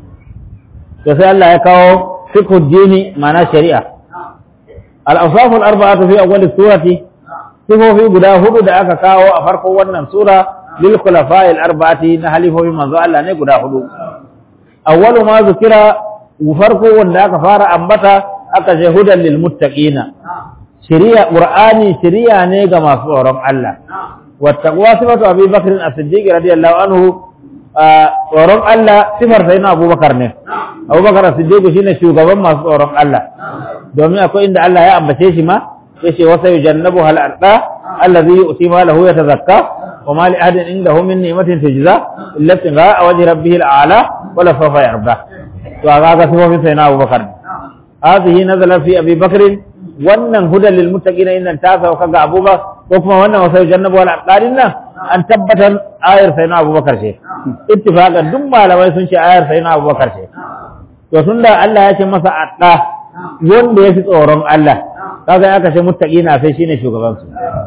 to sai Allah ya kawo fiqh dini ma'ana shari'a al-awsaf al-arba'atu fi awwal surati sifofi guda hudu da aka kawo a farkon wannan sura lil khulafa'il arba'ati na halifofin manzo Allah ne guda hudu awwalu ma zikira farko wanda aka fara ambata aka ce hudan lil muttaqina shari'a qur'ani shari'a ne ga masu tsoron Allah wattaqwa sifatu abi bakr as-siddiq radiyallahu anhu tsoron Allah sifar sayyidina abubakar ne abubakar as-siddiq shine shugaban masu tsoron Allah domin akwai inda Allah ya ambace shi ma yace wasa yujannabu hal arda alladhi yu'ti malahu yatazakka wa ma li ahadin indahu min ni'matin tujza illa ibtigha'a wajhi rabbih al-a'la wa la sawfa yarda to aga sifofin sayyidina abubakar hadhihi nazala fi abi bakr wannan hudan lil muttaqina innan ta sauka ga abubakar ko kuma wannan wasa yujannabu hal arda nan an tabbatar ayar sayyidina abubakar ce ittifaqan duk malamai sun ce ayar sayyidina abubakar ce to tunda Allah ya ce masa adda wanda yafi tsoron Allah kaga aka ce muttaqina sai shine shugaban su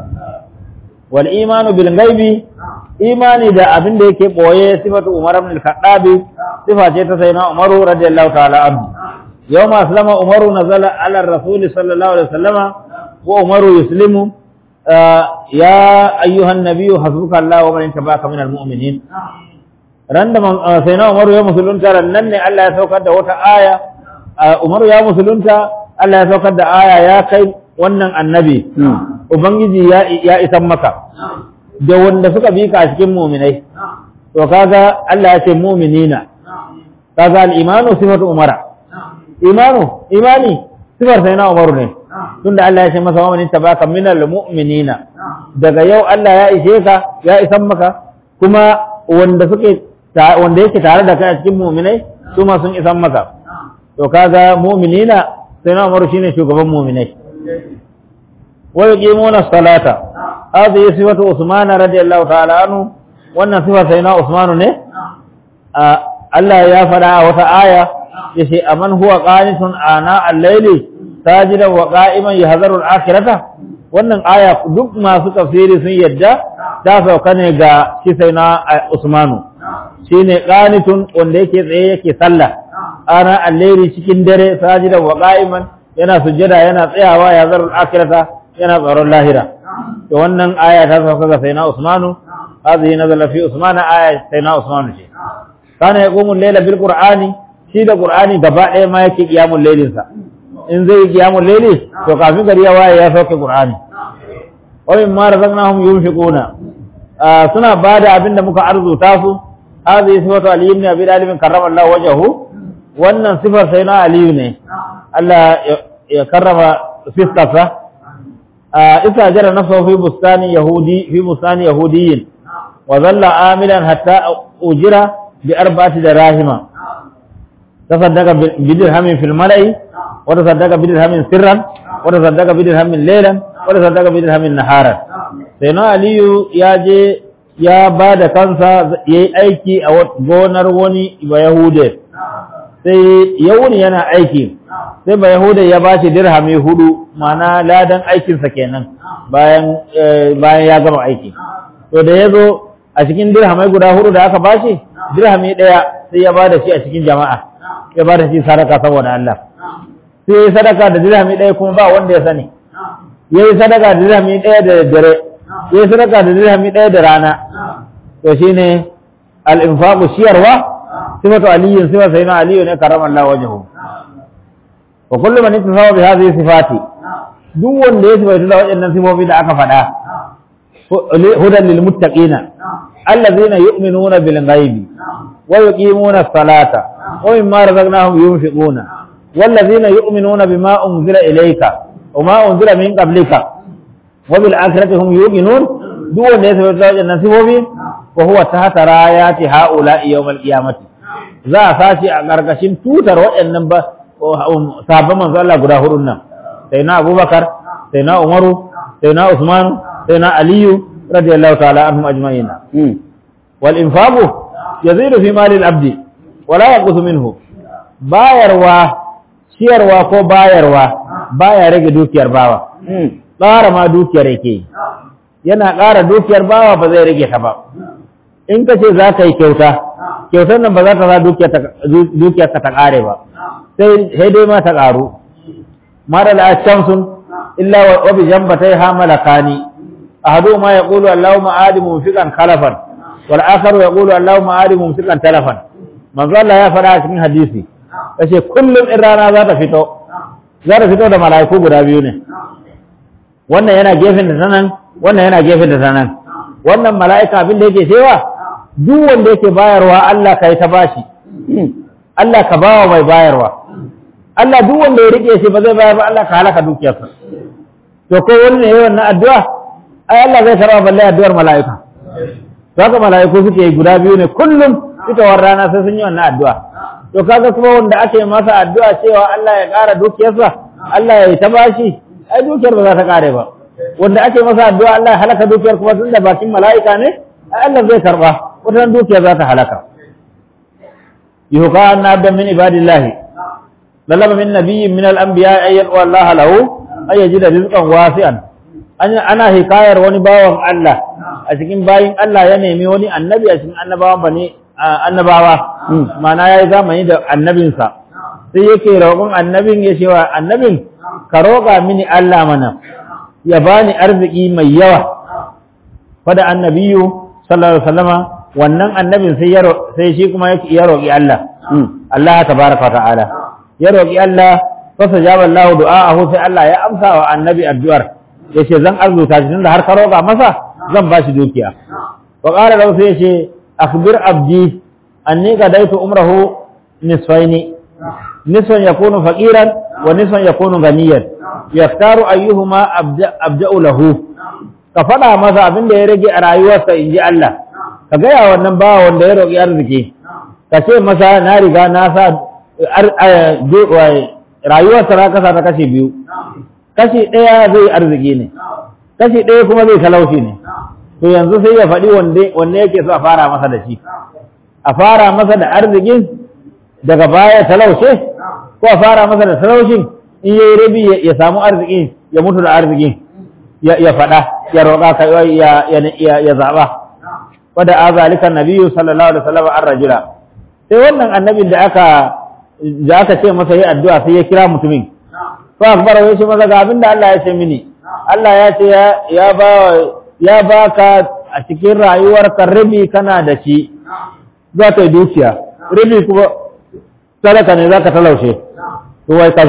wal imanu bil ghaibi imani da abin da yake boye sifatu umar ibn al-khattab sifa ce ta sayyidina umar radiyallahu ta'ala anhu yawma aslama umar nazala ala rasul sallallahu alaihi wasallama wa umar yuslimu ya ayyuhan nabiyyu hasbuka Allah wa man tabaka minal mu'minin randa sayyidina umar ya musulunta nan ne Allah ya saukar da wata aya umar ya musulunta Allah ya saukar da aya ya kai wannan annabi ubangiji ya isan maka da wanda suka bi ka a cikin mu'minai to kaga Allah ya ce mu'minina kaga al-imanu sifatu umara imani sifar sai na umaru ne tunda Allah ya ce masa wa man tabaka minal mu'minina daga yau Allah ya ishe ka ya isan maka kuma wanda yake tare da kai a cikin mu'minai su ma sun isan maka to kaga mu'minina sai na umaru shine shugaban mu'minai wa yuqimuna salata hadhihi sifatu usman radiyallahu ta'ala anhu wannan sifa sai na usman ne Allah ya fada a wata aya yace aman huwa qanitun ana al-layli sajidan wa qa'iman yahzaru al-akhirata wannan aya duk masu tafsiri sun yadda ta sauka ne ga shi sai na usman shine qanitun wanda yake tsaye yake sallah ana al-layli cikin dare sajidan wa qa'iman yana sujjada yana tsayawa yahzaru al-akhirata yana tsaron lahira to wannan aya ta sauka ga sayyidina Usmanu hadhihi nazala fi Usmana aya sayyidina Usmanu ce kana yaqumu al-layla bil qur'ani shi da qur'ani gaba ɗaya ma yake qiyamul laylin sa in zai qiyamul layli to kafin gari ya waye ya sauke qur'ani wa mimma razaqnahum yunfiquna suna bada abinda muka arzuta su hadhihi sifatu ali ibn abi talib karramallahu wajhahu wannan sifar sayyidina ali ne Allah ya karrama fiskarsa استأجر نفسه في بستان يهودي وظل آملا حتى أجر ب4 دراهم تصدق بدرهم في الملأ وتصدق بدرهم سرا وتصدق بدرهم ليلا وتصدق بدرهم نهارا سيدنا علي ياجي ya ba da kansa ya yi aiki a gonar wani ba Yahude sai yawuni yana aiki sai ba Yahuda ya ba shi dirhami 4 mana ladan aikinsa kenan bayan ya gama aiki to da ya zo a cikin dirhamai guda 4 da aka ba shi dirhami 1 sai ya ba da shi a cikin jama'a ya ba da shi sadaka saboda Allah sai ya sadaka da dirhami 1 kuma ba wanda ya sani ya yi sadaka da dirhami 1 da dare ya yi sadaka da dirhami 1 da rana to shine al-infaqu shiyarwa sifatu aliyin sifatu sayyidina aliyu ne karramallahu wajhahu وكل من اتصف بهذه الصفات duk wanda ya tabbata da waɗannan sifofi da aka faɗa hudan lil muttaqina allazina yu'minuna bil ghaibi wa yuqimuna as-salata wa mimma razaqnahum yunfiquna wallazina yu'minuna bima unzila ilayka wa ma unzila min qablika wa bil akhirati hum yuqinun duk wanda ya tabbata da waɗannan sifofi wa huwa tahta rayati haula'i yawm al-qiyamati za a sashi a ƙarƙashin tutar waɗannan ba sabon manzo Allah guda hudun nan sai na Abubakar sai na Umaru sai na Usman sai na Aliyu radiyallahu ta'ala anhum ajma'in wal infaqu yazidu fi mali al-abdi wa la yanqusu minhu bayarwa ciyarwa ko bayarwa baya rage dukiyar bawa ƙara ma dukiyar yake yana ƙara dukiyar bawa ba zai rage ta ba in ka ce za ka yi kyautar nan ba za ta sa dukiyar ka ta ƙare ba sai dai ma ta ƙaru mara la shamsun illa wa bi jambatayha malakani ahaduhuma yaqulu allahumma aadi mumfiqan khalafan wal akharu yaqulu allahumma aadi mumfiqan talafan manzo Allah ya faɗa a cikin hadisi yace kullum in rana za ta fito da mala'iku guda biyu ne wannan yana gefen da sanan wannan yana gefen da sanan wannan mala'ika abin da yake cewa duk wanda yake bayarwa Allah ka yi ta bashi Allah ka bawa mai bayarwa Allah duk wanda ya rike shi ba zai bayar ba Allah ka halaka dukiyarsa to ko wani ne yayin wannan addu'a ai Allah zai karba balle addu'ar mala'ika haka mala'iku suke guda biyu ne kullum fitowar rana sai sun yi wannan addu'a to kaga kuma wanda ake masa addu'a cewa Allah ya ƙara dukiyarsa Allah ya yi ta bashi ai dukiyar ba za ta ƙare ba wanda ake masa addu'a Allah ya halaka dukiyar kuma tun da bakin mala'ika ne ai Allah zai karba wata dukiyar za ta halaka yuhqa anna abdan min ibadillahi lalama min nabiyyin min al-anbiya ayyan wa Allah lahu ay yajida rizqan wasi'an ana hikayar wani bawan Allah a cikin bayin Allah ya nemi wani annabi a cikin annabawa mana yayi zamani da annabinsa sai yake roƙon annabin ya ce wa annabin ka roƙa mini Allah mana ya bani arziki mai yawa fada annabiyu sallallahu alaihi wasallama wannan annabin sai shi kuma ya roƙi Allah Allah tabaraka ta'ala ya roƙi Allah fasajaba Allah du'aahu sai Allah ya amsa wa annabi addu'ar yace zan arzuta shi tunda har ka roƙa masa zan bashi dukiya wa qala lahu sai yace akhbir abdi anni qadaytu umrahu nisfaini nisfan yakunu faqiran wa nisfan yakunu ganiyan yaktaru ayyuhuma abda'u lahu ka faɗa masa abin da ya rage a rayuwarsa inji Allah ka gaya wannan bawa wanda ya roƙi arziki ka ce masa na riga na sa rayuwarsa na kasa ta kashi biyu kashi ɗaya zai arziki ne kashi ɗaya kuma zai talauci ne to yanzu sai ya faɗi wanne yake so a fara masa da shi a fara masa da arzikin daga baya talaushe ko a fara masa da talaucin in yayi rabi ya samu arzikin ya mutu da arzikin ya faɗa ya roƙa ya zaɓa wadda a zalikan nabiyyu sallallahu alaihi wasallam an rajula sai wannan annabin da aka ce masa yi addu'a sai ya kira mutumin fa akbar ya ce masa ga abin da Allah ya ce mini Allah ya ce ya baka a cikin rayuwarka rabi kana da shi za ka yi dukiya rabi kuma sadaka ne za ka talaushe to wai ka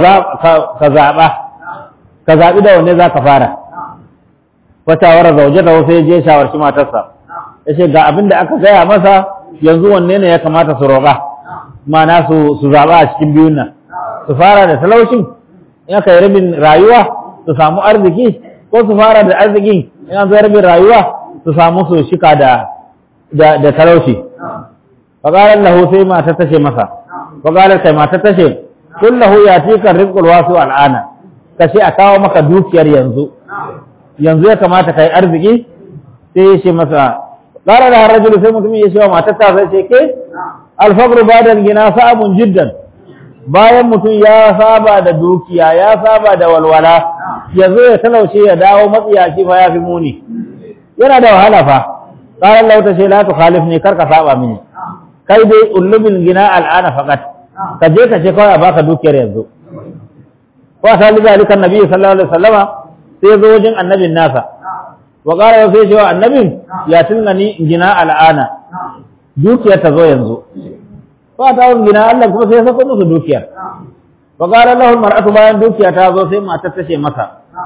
zaɓi da wanne za ka fara fatawar zauje da wasu ya je shawarci matarsa ya ce ga abin da aka gaya masa yanzu wanne ne ya kamata su roƙa mana su zaɓa a cikin biyun nan su fara da talaushin in aka yi rabin rayuwa su samu arziki ko su fara da arzikin in an zo rabin rayuwa su samu su shika da talaushi faƙarar lahu sai matar tashe masa faƙarar kai matar tashe kullahu ya tika rizqul wasu al'ana kashe a kawo maka dukiyar yanzu ya kamata kai arziki sai ya ce masa ƙara da rajulu sai mutum ya ce wa matar ta sai ce ke alfaqru ba'da al-ghina sa'abun jiddan bayan mutum ya saba da dukiya ya saba da walwala yazo ya talaushe ya dawo matsiyaci fa ya fi muni yana da wahala fa qala Allah ta ce la tukhalifni karka saba mini kai dai ulubul ghina al'ana faqat ka je ka ce kawai a baka dukiyar yanzu wa sallallahu alaihi annabi sallallahu alaihi wasallama sai zo wajen annabin nasa wa qala sai cewa annabin ya tunani gina al'ana dukiyar ta zo yanzu fa ta gina Allah kuma sai ya sako musu dukiyar wa qala lahu mar'atu bayan dukiya ta zo sai matar ta ce masa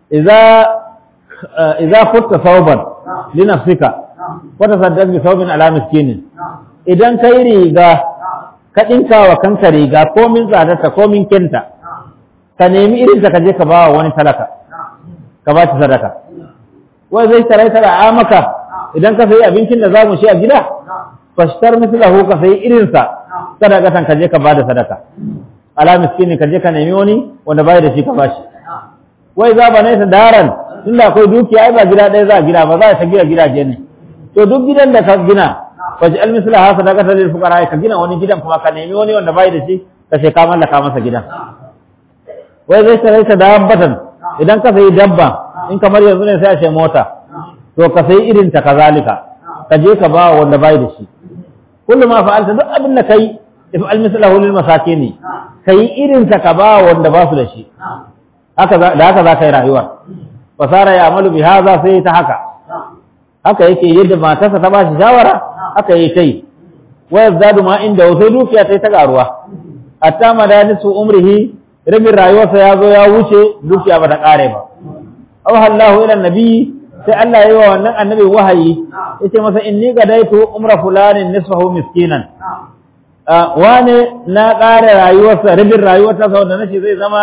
idza khutta thawban li nafsika wa tasaddaq bi thawbin ala miskinin idan kai riga ka dinka wa kanka riga komin tsadarta komin kinta ka nemi irin ta kaje ka ba wa wani talaka ka ba ta sadaka wai zai taraita da maka idan ka sayi abincin da zamu shi a gida fashtar mislahu ka sayi irin sa sadakatan kaje ka ba da sadaka ala miskini kaje ka nemi wani wanda bai da shi ka bashi wai za ba nesa daran tunda akwai dukiya ai ba gida ɗaya za a gina ba za ta gina gidaje ne to duk gidan da ka gina faj'al mislaha sadaqatan lil fuqara ka gina wani gidan kuma ka nemi wani wanda bai da shi ka ce ka mallaka masa gidan wai zai taraita dabbatan idan ka sayi dabba in kamar yanzu ne sai a ce mota to ka sayi irin ta kazalika ka je ka ba wanda bai da shi kullu ma fa'alta duk abin da kai if'al mislahu lil masakin kai irin ta ka ba wanda ba su da shi haka za ka yi rayuwa fasara ya amalu bi hadha sai ta haka yake yadda matarsa ta bashi shawara haka yi kai wa yazadu ma inda sai dukiya ta karuwa hatta madanisu umrihi rabin rayuwarsa ya zo ya wuce dukiya ba ta kare ba aw hallahu ila nabi sai Allah ya yi wa wannan annabi wahayi yace masa inni gadaitu umra fulanin nisfahu miskinan wane na kare rayuwarsa rabin rayuwarsa saboda nashi zai zama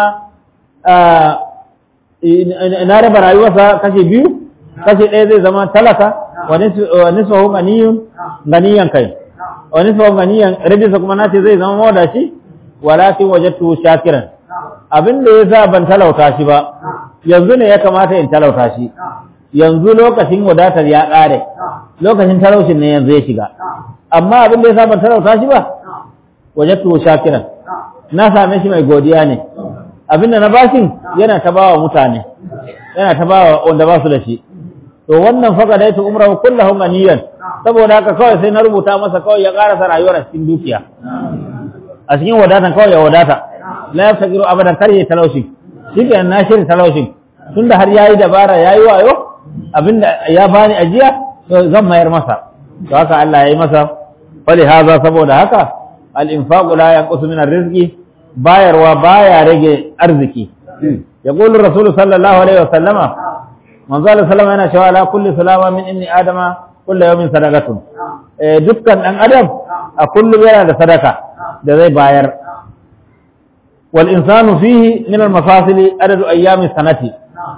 na raba rayuwarsa kashi biyu kashi ɗaya zai zama talaka wa nisfahu ganiyan kai wa nisfahu ganiyan rabinsa kuma nace zai zama mawadaci walakin wajadtu shakiran abin da yasa ban talauta shi ba yanzu ne ya kamata in talauta shi yanzu lokacin wadatar ya ƙare lokacin talaucin ne yanzu ya shiga amma abin da yasa ban talauta shi ba wajadtu shakiran na same shi mai godiya ne abinda na bashin yana ta bawa mutane yana ta bawa wanda ba su da shi to wannan faka da ita umrahu kullahu ganiyan saboda haka kawai sai na rubuta masa kawai ya karasa rayuwar a cikin dukiya a cikin wadatan kawai ya wadata la yaftakiru abadan kar ya talaushi shikenan na shirin talaushi tunda har yayi dabara yayi wayo abinda ya bani ajiya to zan mayar masa to haka Allah yayi masa fali haza saboda haka al infaqu la yanqusu min ar-rizqi bayarwa baya rage arziki ya qulu rasul sallallahu alaihi wasallama manzo Allah sallama yana cewa la kulli salama min inni adama kullu yawmin sadaqatun dukkan dan adam a kullu yana da sadaka da zai bayar wal insanu fihi min al mafasil adadu ayyami sanati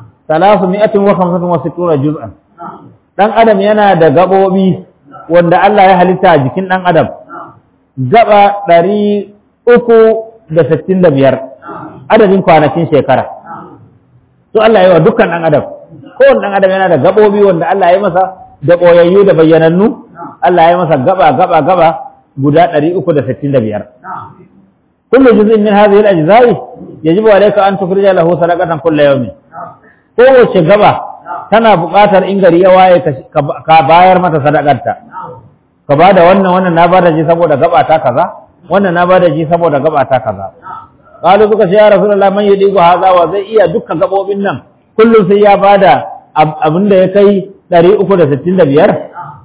365 juz'an dan adam yana da gabobi wanda Allah ya halitta a jikin dan adam gaba 365 adadin kwanakin shekara to Allah ya yi wa dukkan ɗan adam kowane ɗan adam yana da gaɓoɓi wanda Allah ya yi masa da ɓoyayyu da bayyanannu Allah ya yi masa gaba guda 365 kullu juz'in min hadhihi al-ajza'i yajibu alayka an tukhrija lahu sadaqatan kull yawmin kowace gaba tana buƙatar in gari ya waye ka bayar mata sadakarta ka bada wannan na bada ji saboda gaba ta kaza wannan na bada ji saboda gaba ta kaza qalu suka ce ya rasulullah man yadigu hadha wa zai iya dukkan gabobin nan kullum sai ya bada abinda ya kai 365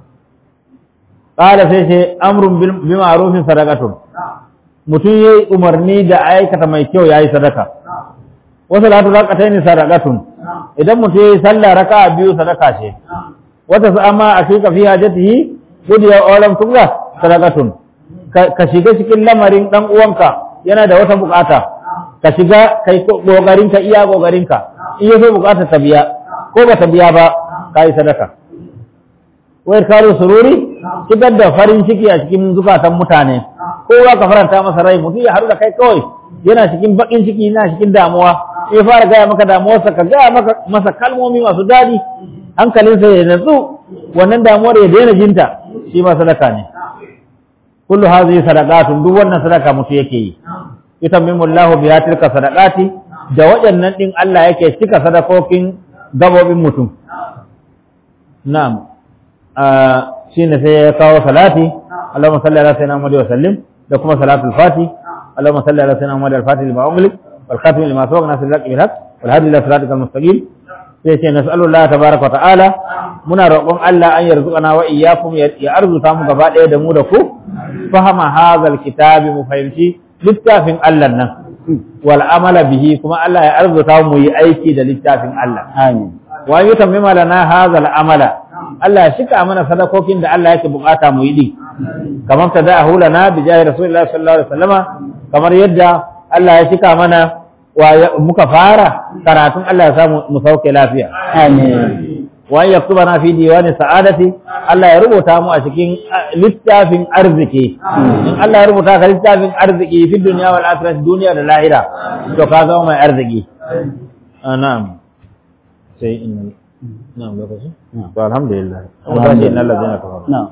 qala sai ce amrun bil ma'rufin sadaqatun mutum yayi umarni da aikata mai kyau yayi sadaka wa salatu zakataini sadaqatun idan mutum yayi sallah raka'a biyu sadaka ce wata sa'ama akika fi hajatihi gudiya aulam tunga sadaqatun ka shiga cikin lamarin dan uwanka yana da wata bukata ka shiga kai kokarin ka iya kokarin ka in yaso bukata ta biya ko ba ta biya ba kai sadaka wai karu sururi shigar da farin ciki a cikin zukatan mutane kowa ka faranta masa rai mutum ya haru da kai kawai yana cikin bakin ciki yana cikin damuwa ya fara gaya maka damuwarsa ka gaya masa kalmomi masu daɗi hankalinsa ya natsu wannan damuwar ya daina jinta shi ma sadaka ne kullu hadhihi sadaqatun duk wannan sadaka mutu yake yi yutammimu Allahu biha tilka sadaqati da waɗannan din Allah yake cika sadakokin gabobin mutum na'am shine sai ya kawo salati Allahumma salli ala sayyidina Muhammad wa sallim da kuma salatul fati Allahumma salli ala sayyidina Muhammad al-fatih lima ughliq wal khatim lima sabaq nasir al-haq bil haq wal hadi ila siratikal mustaqim sai ce nas'alullah tabaaraka wa ta'ala muna roƙon Allah an yarzuqana wa iyyakum ya arzuta mu gaba ɗaya da mu da ku fahama hazal kitabi mu fahimci littafin Allah nan wal amala bihi kuma Allah ya arzuta mu yi aiki da littafin Allah amin wa yutammima lana hadha al amala Allah ya shika mana sadakokin da Allah yake bukata mu yi din kamar tada'ahu lana bi jahi rasulullahi sallallahu alaihi wasallama kamar yadda Allah ya shika mana muka fara karatun Allah ya samu mu sauke lafiya amin wa yaktubana fi diwani sa'adati Allah ya rubuta mu a cikin littafin arziki in Allah ya rubuta ka littafin arziki fi dunya wal akhirah duniya da lahira to ka zama mai arziki na'am sai inna na'am lokaci to alhamdulillah na'am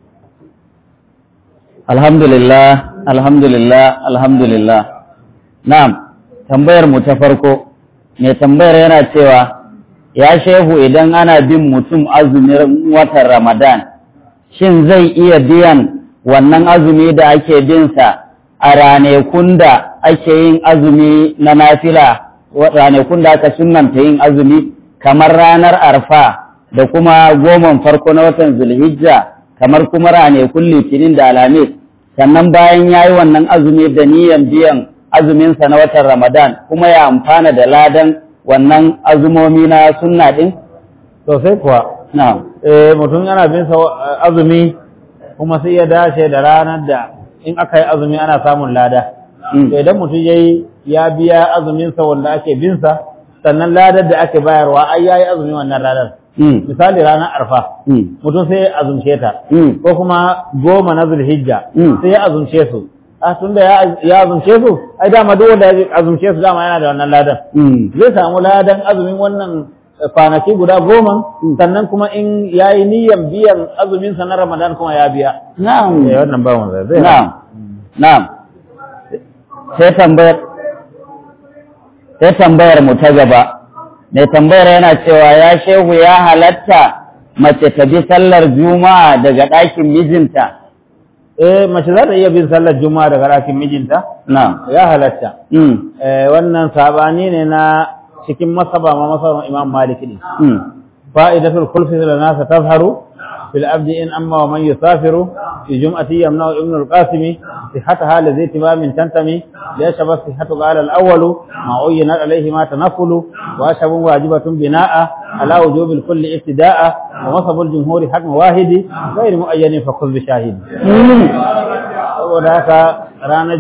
alhamdulillah na'am tambayar mu ta farko mai tambayar yana cewa ya shehu idan ana bin mutum azumin watan Ramadan, shin zai iya biyan wannan azumi da ake binsa a ranakun da ake yin azumi na nafila, ranakun da aka sunanta yin azumi kamar ranar Arfa da kuma 10 farko na watan Zulhijja, kamar kuma ranakun Litinin da Alhamis, sannan bayan ya yi wannan azumi da niyyar biyan azuminsa na watan Ramadan kuma ya amfana da ladan wannan azumomi na sunna din sosai kuwa na'am mutum yana bin sa azumi kuma sai ya dace da ranar da in aka yi azumi ana samun lada to idan mutum ya biya azumin sa wanda ake bin sa sannan ladar da ake bayarwa ai yayi azumi wannan ranar misali ranar Arfa mutum sai ya azumce ta ko kuma 10 na Zulhijja sai ya azumce su tunda ya azumce su ai dama duk wanda ya azumce su dama yana da wannan ladan zai samu ladan azumin wannan kwanaki guda 10 sannan kuma in yayi niyyar biyan azumin sa na Ramadan kuma ya biya na'am wannan ba wanda zai na'am sai tambayar mu ta gaba mai tambayar yana cewa ya shehu ya halatta mace ta bi sallar juma'a daga ɗakin mijinta mace za ta iya bin sallar juma'a daga ɗakin mijinta ya halatta wannan sabani ne na cikin masaba Imam Malik ne fa'idatul khulfi lana satazharu fil abdi in amma wa man yusafiru fi jum'ati yamna ibn al-qasim sihhataha lazati timamin tantami la shabas sihhatu qala al-awwal ma uyyina alayhi ma tanaffulu wa ashabun wajibatun bina'a ala wujubil kulli ibtida'a wa masabul jumhuri hukm wahidi ghayr muayyanin fa khudh bi shahid saboda haka ranar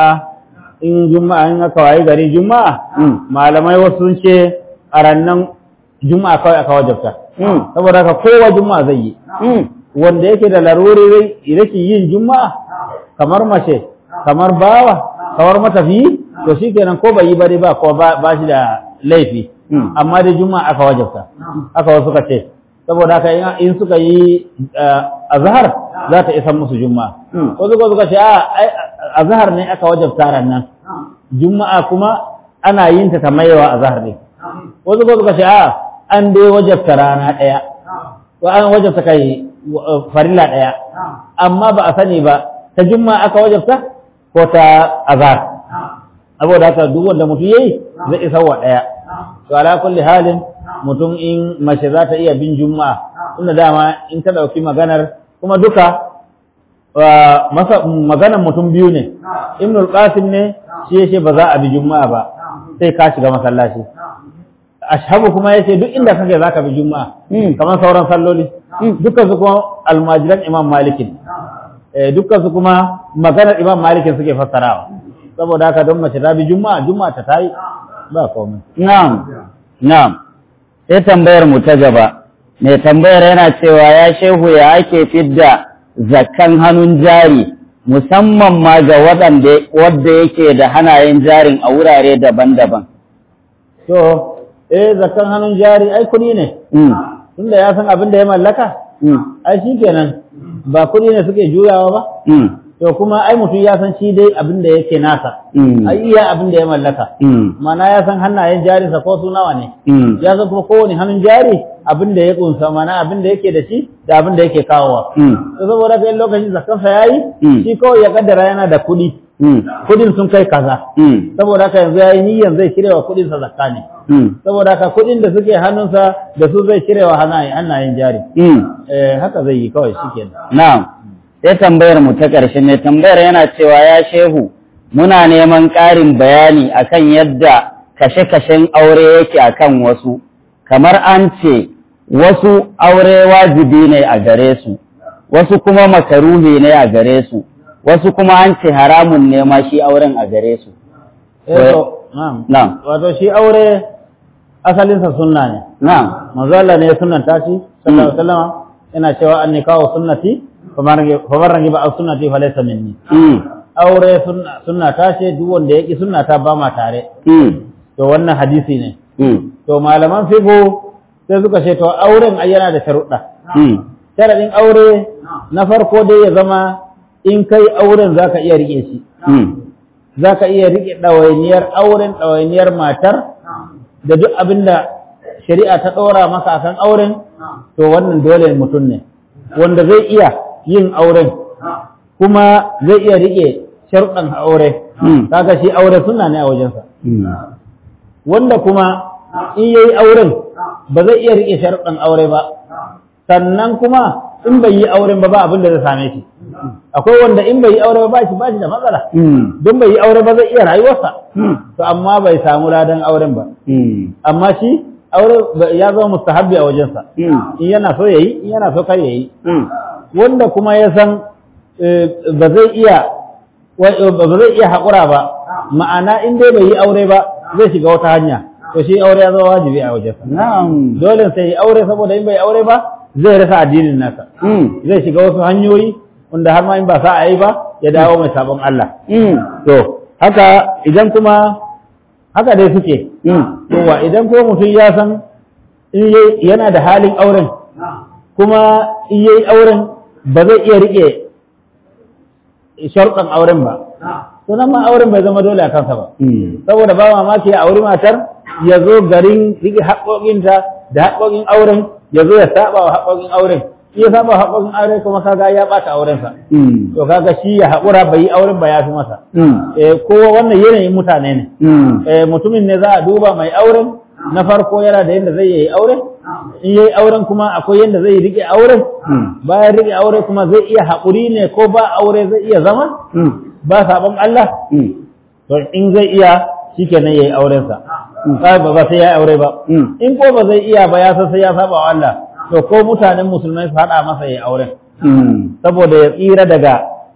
juma'a in aka wayi gari juma'a malamai wasu sun ce a rannan juma'a kawai aka wajabta saboda haka kowa juma'a zai yi wanda yake da laruri rashin yin juma'a kamar mace kamar bawa kamar matafiyi to shikenan ko bai yi bare ba ko ba shi da laifi amma da juma'a aka wajabta aka wasu suka ce saboda haka in suka yi azhar za ta isa musu juma'a wasu suka ce azhar ne aka wajabta ran nan juma'a kuma ana yin ta maiwa azhar ne wasu suka ce an dai wajabta rana daya wa an wajabta kai farilla daya amma ba a sani ba ta juma'a aka wajabta ko ta azhar saboda haka duk wanda mutum yayi zai isa wa daya to ala kulli halin mutum in mace za ta iya bin juma'a tunda dama in ta dauki maganar kuma duka maganar mutum biyu ne ibnul qasim ne shi yace ba za a bi juma'a ba sai ka shiga masallaci ashabu kuma yace duk inda kake zaka bi juma'a kamar sauran salloli dukkan su kuma almajiran imam malik dukkan su kuma maganar imam malik suke fassarawa saboda haka don mace ta bi juma'a ta tayi ba komai na'am sai tambayar mu ta gaba mai tambayar yana cewa ya shehu ya ake fidda zakkan hannun jari musamman ma ga wadda yake da hanayen jarin a wurare daban-daban to zakkan hannun jari ai kudi ne tunda ya san abin da ya mallaka ai shikenan ba kudi ne suke juyawa ba to kuma ai mutum ya san shi dai abin da yake nasa ai iya abin da ya mallaka mana ya san hannayen jarinsa ko su nawa ne ya san kuma kowane hannun jari abin da ya kunsa mana abin da yake da shi da abin da yake kawowa to saboda kai lokacin zakansa yayi shi kawai ya kaddara yana da kuɗi kudin sun kai kaza saboda haka yanzu yayi niyyar zai cirewa kudin sa zakka ne saboda haka kudin da suke hannunsa da su zai cirewa hannayen jari haka zai yi kawai shikenan na'am sai tambayar mu ta ƙarshe ne tambayar yana cewa ya shehu muna neman ƙarin bayani akan yadda kashe-kashen aure yake akan wasu, kamar an ce wasu aure wajibi ne a gare su, wasu kuma makaruhi ne a gare su, wasu kuma an ce haramun ne ma shi auren a gare su. Na'am. Wato shi aure asalinsa sunna ne. Na'am. Manzo Allah ne ya sunnanta shi sallallahu alaihi wasallam yana cewa an nikahu sunnati famar ragiba an sunnati fa laysa minni. Aure sunna ta ce duk wanda yaki sunna ta ba ma tare. To wannan hadisi ne. To malaman fiqh sai suka ce to auren ai yana da sharuɗa. Sharadin aure na farko dai ya zama in kai auren zaka iya rike shi. Zaka iya rike ɗawainiyar auren, ɗawainiyar matar da duk abinda shari'a ta ɗora maka akan auren, to wannan dole mutum ne wanda zai iya yin auren kuma zai iya rike sharuɗan aure. Kaga shi aure sunna ne a wajensa. Wanda kuma in yayi auren ba zai iya rike sharuɗan aure ba, sannan kuma in bai yi auren ba abin da zai same shi. Akwai wanda in bai yi aure ba shi da matsala, don bai yi aure ba zai iya rayuwarsa, to amma bai samu ladan auren ba. Amma shi aure ya zama mustahabbi a wajensa, in yana so yayi, in yana so kar yayi. Wanda kuma ya san ba zai iya haƙura ba, ma'ana in dai bai yi aure ba zai shiga wata hanya, to shi aure ya zama wajibi a wajensa. Dole sai yi aure, saboda in bai aure ba zai rasa addinin nasa, zai shiga wasu hanyoyi wanda har ma in ba sa a yi ba ya dawo mai sabon Allah. To haka idan kuma haka dai suke, kowa idan kuma mutum ya san yana da halin auren kuma in yayi auren ba zai iya rike sharuɗan auren ba, to nan ma auren bai zama dole a kansa ba, saboda ba mamaki ya auri matar ya zo garin rike haƙoƙinta da haƙoƙin auren ya zo ya saba wa haƙoƙin auren, ya saba haƙoƙin aure kuma kaga ya ɓata aurensa. To kaga shi ya haƙura bai yi auren ba ya fi masa. Kowa wannan yanayin mutane ne. Mutumin ne za a duba mai auren na farko yana da yadda zai yi auren, in yi auren kuma akwai yadda zai rike auren, bayan rike aure kuma zai iya haƙuri ne ko ba aure zai iya zama, ba sabon Allah. To in zai iya shi kenan ya yi aurensa. Ba sai ya yi aure ba. In ko ba zai iya ba ya san sai ya saba wa Allah. To ko mutanen musulmai su haɗa masa ya auren, saboda ya tsira daga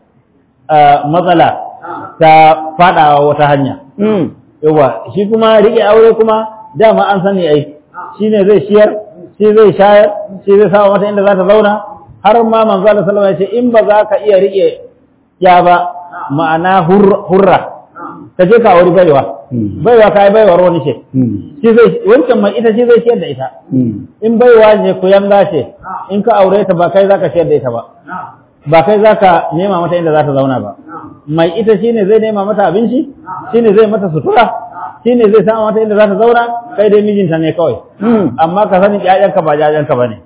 matsala ta faɗawa wata hanya. Yawa shi kuma riƙe aure kuma dama an sani ai, shi ne zai shiyar, shi zai shayar, shi zai sa mata inda za ta zauna, har ma manzo Allah sallallahu alaihi wasallam ya ce in ba za ka iya riƙe ya ba, ma'ana hurra, ka je ka auri baiwa. Baiwa ka yi baiwar wani ce, shi zai wancan mai ita shi zai ciyar da ita. In baiwa ne ku yanga ce, in ka aure ta ba kai za ka ciyar da ita ba, ba kai za ka nema mata inda za ta zauna ba. Mai ita shi ne zai nema mata abinci, shi ne zai mata sutura, shi ne zai sama mata inda za ta zauna, kai dai mijinta ne kawai. Amma ka sani ƴaƴanka ba ƴaƴanka ba ne.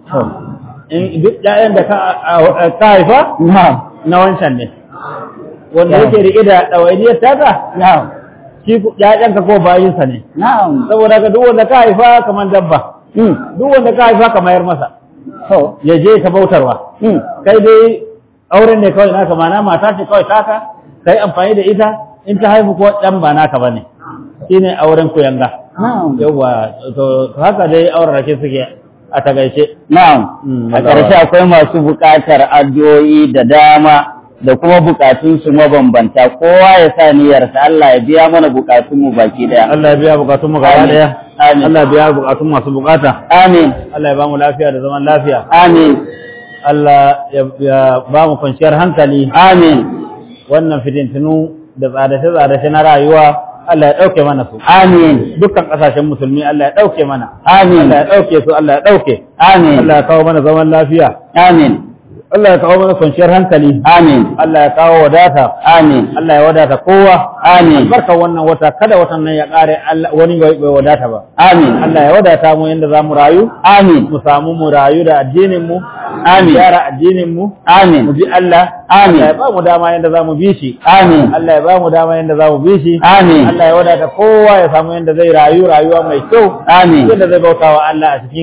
Duk ƴaƴan da ka haifa na wancan ne. Wanda yake riƙe da ɗawainiyar tata, shi ƴaƴanka ko bayinsa ne. Saboda ka duk wanda ka haifa kamar dabba, duk wanda ka haifa ka mayar masa, ya je ka bautarwa. Kai dai auren ne kawai naka, mana mata ce kawai taka, kai amfani da ita, in ta haifu ko ɗan ba naka ba ne, shi ne auren kuyanga. Yawwa, to haka dai auren rake suke a tagaice. Na'am, a ƙarshe akwai masu buƙatar addu'o'i da dama da kuma bukatunsu mabambanta, kowa ya sa niyyarsa, Allah ya biya mana bukatunmu baki daya. Allah ya biya bukatunmu gaba daya. Amin. Allah ya biya bukatun masu bukata. Amin. Allah ya ba mu lafiya da zaman lafiya. Amin. Allah ya ba mu kwanciyar hankali. Amin. Wannan fitintinu da tsadace-tsadace na rayuwa Allah ya ɗauke mana su. Amin. Dukkan ƙasashen musulmi Allah ya ɗauke mana. Amin. Allah ya ɗauke su, Allah ya ɗauke. Amin. Allah ya kawo mana zaman lafiya. Amin. Allah ya kawo mana kwanciyar hankali. Amin. Allah ya kawo wadata. Amin. Allah ya wadata kowa. Amin. Barka wannan wata, kada watan nan ya ƙare wani bai wadata ba. Amin. Allah ya wadata mu yanda za mu rayu. Amin. Mu samu mu rayu da addinin mu. Amin. Gyara addinin mu. Amin. Mu bi Allah. Amin. Allah ya ba mu dama yanda za mu bi shi. Amin. Allah ya ba mu dama yanda za mu bi shi. Amin. Allah ya wadata kowa ya samu yanda zai rayu rayuwa mai kyau. Amin. Yanda zai bautawa Allah a cikin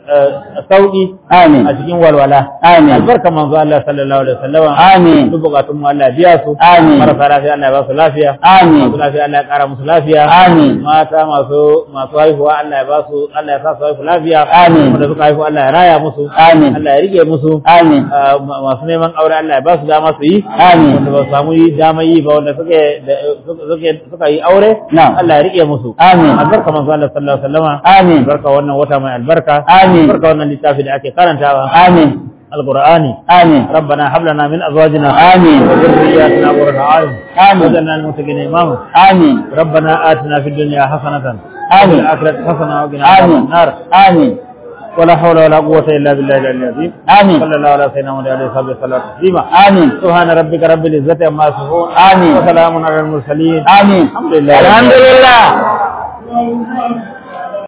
sauki Amin. a cikin walwala Amin. albarka manzo Allah sallallahu alaihi wasallam Amin. duk bukatun mu Allah biya su Amin. marasa lafiya Allah ya ba su lafiya Amin. masu lafiya Allah ya kara musu lafiya Amin. mata masu haihuwa Allah ya ba su Allah ya sa su haihu lafiya Amin. wanda suka haihu Allah ya raya musu Amin. Allah ya rike musu Amin. masu neman aure Allah ya ba su dama su yi Amin. wanda ba su samu dama yi ba wanda suka yi aure Na'am. Allah ya rike musu Amin. albarka manzo Allah sallallahu alaihi wasallam Amin. albarka wannan wata mai albarka Amin. albarka wannan littafi da ake karantawa Amin. القرآن Amin. ربنا هب لنا من أزواجنا آمين. وذرياتنا قرة أعين آمين. واجعلنا للمتقين إماما Amin. ربنا آتنا في الدنيا حسنة آمين. وفي الآخرة حسنة وقنا عذاب Amin. النار Amin. ولا حول ولا قوة إلا بالله العلي العظيم Amin. صلى الله على سيدنا محمد وعلى آله وصحبه وسلم تسليما Amin. سبحان ربك رب العزة عما يصفون آمين. وسلام على المرسلين Amin. الحمد لله Alhamdulillah.